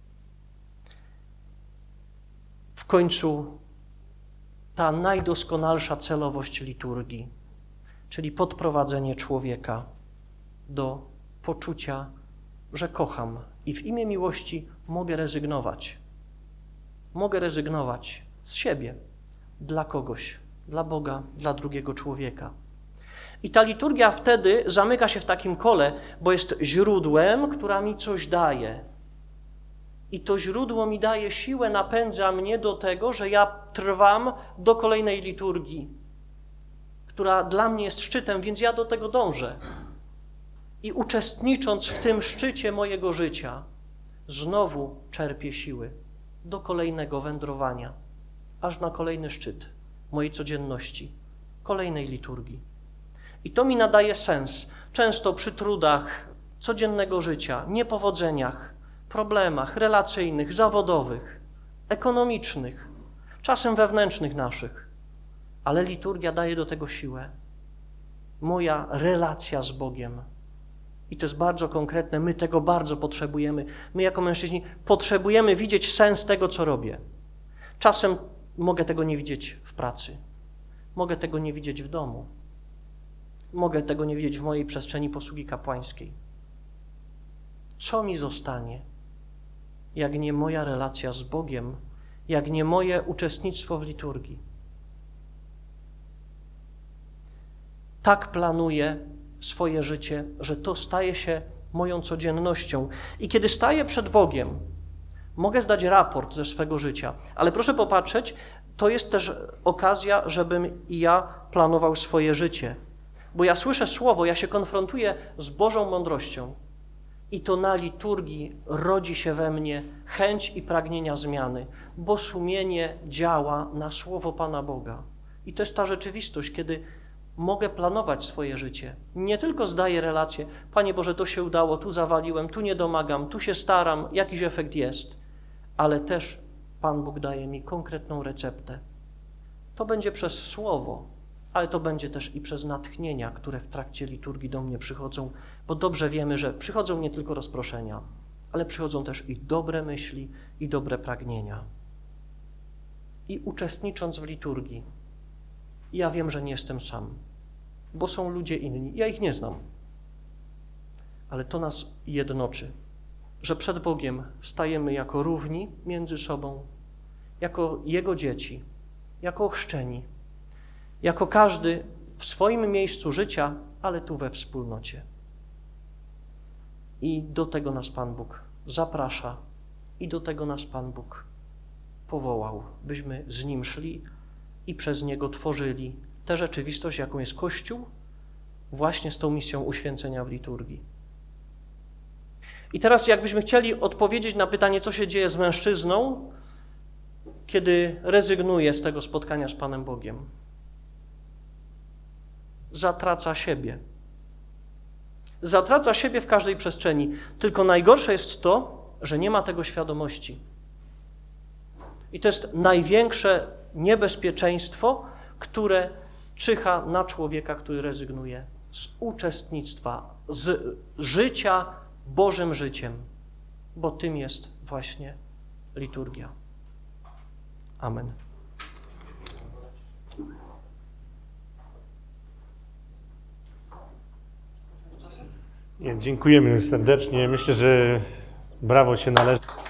W końcu ta najdoskonalsza celowość liturgii, czyli podprowadzenie człowieka do poczucia, że kocham i w imię miłości mogę rezygnować. Mogę rezygnować z siebie dla kogoś, dla Boga, dla drugiego człowieka. I ta liturgia wtedy zamyka się w takim kole, bo jest źródłem, która mi coś daje. I to źródło mi daje siłę, napędza mnie do tego, że ja trwam do kolejnej liturgii, która dla mnie jest szczytem, więc ja do tego dążę. I uczestnicząc w tym szczycie mojego życia, znowu czerpię siły do kolejnego wędrowania, aż na kolejny szczyt mojej codzienności, kolejnej liturgii. I to mi nadaje sens. Często przy trudach codziennego życia, niepowodzeniach, problemach relacyjnych, zawodowych, ekonomicznych, czasem wewnętrznych naszych. Ale liturgia daje do tego siłę. Moja relacja z Bogiem. I to jest bardzo konkretne. My tego bardzo potrzebujemy. My jako mężczyźni potrzebujemy widzieć sens tego, co robię. Czasem mogę tego nie widzieć w pracy. Mogę tego nie widzieć w domu. Mogę tego nie widzieć w mojej przestrzeni posługi kapłańskiej. Co mi zostanie, jak nie moja relacja z Bogiem, jak nie moje uczestnictwo w liturgii? Tak planuję swoje życie, że to staje się moją codziennością. I kiedy staję przed Bogiem, mogę zdać raport ze swego życia, ale proszę popatrzeć, to jest też okazja, żebym i ja planował swoje życie. Bo ja słyszę słowo, ja się konfrontuję z Bożą mądrością i to na liturgii rodzi się we mnie chęć i pragnienia zmiany, bo sumienie działa na słowo Pana Boga. I to jest ta rzeczywistość, kiedy mogę planować swoje życie. Nie tylko zdaję relacje, Panie Boże, to się udało, tu zawaliłem, tu nie domagam, tu się staram, jakiś efekt jest, ale też Pan Bóg daje mi konkretną receptę. To będzie przez słowo, ale to będzie też i przez natchnienia, które w trakcie liturgii do mnie przychodzą, bo dobrze wiemy, że przychodzą nie tylko rozproszenia, ale przychodzą też i dobre myśli, i dobre pragnienia. I uczestnicząc w liturgii, ja wiem, że nie jestem sam, bo są ludzie inni. Ja ich nie znam, ale to nas jednoczy, że przed Bogiem stajemy jako równi między sobą, jako Jego dzieci, jako ochrzczeni, jako każdy w swoim miejscu życia, ale tu we wspólnocie. I do tego nas Pan Bóg zaprasza i do tego nas Pan Bóg powołał, byśmy z Nim szli i przez Niego tworzyli tę rzeczywistość, jaką jest Kościół, właśnie z tą misją uświęcenia w liturgii. I teraz jakbyśmy chcieli odpowiedzieć na pytanie, co się dzieje z mężczyzną, kiedy rezygnuje z tego spotkania z Panem Bogiem. Zatraca siebie. Zatraca siebie w każdej przestrzeni. Tylko najgorsze jest to, że nie ma tego świadomości. I to jest największe niebezpieczeństwo, które czyha na człowieka, który rezygnuje z uczestnictwa, z życia Bożym życiem, bo tym jest właśnie liturgia. Amen. Dziękujemy serdecznie. Myślę, że brawo się należy.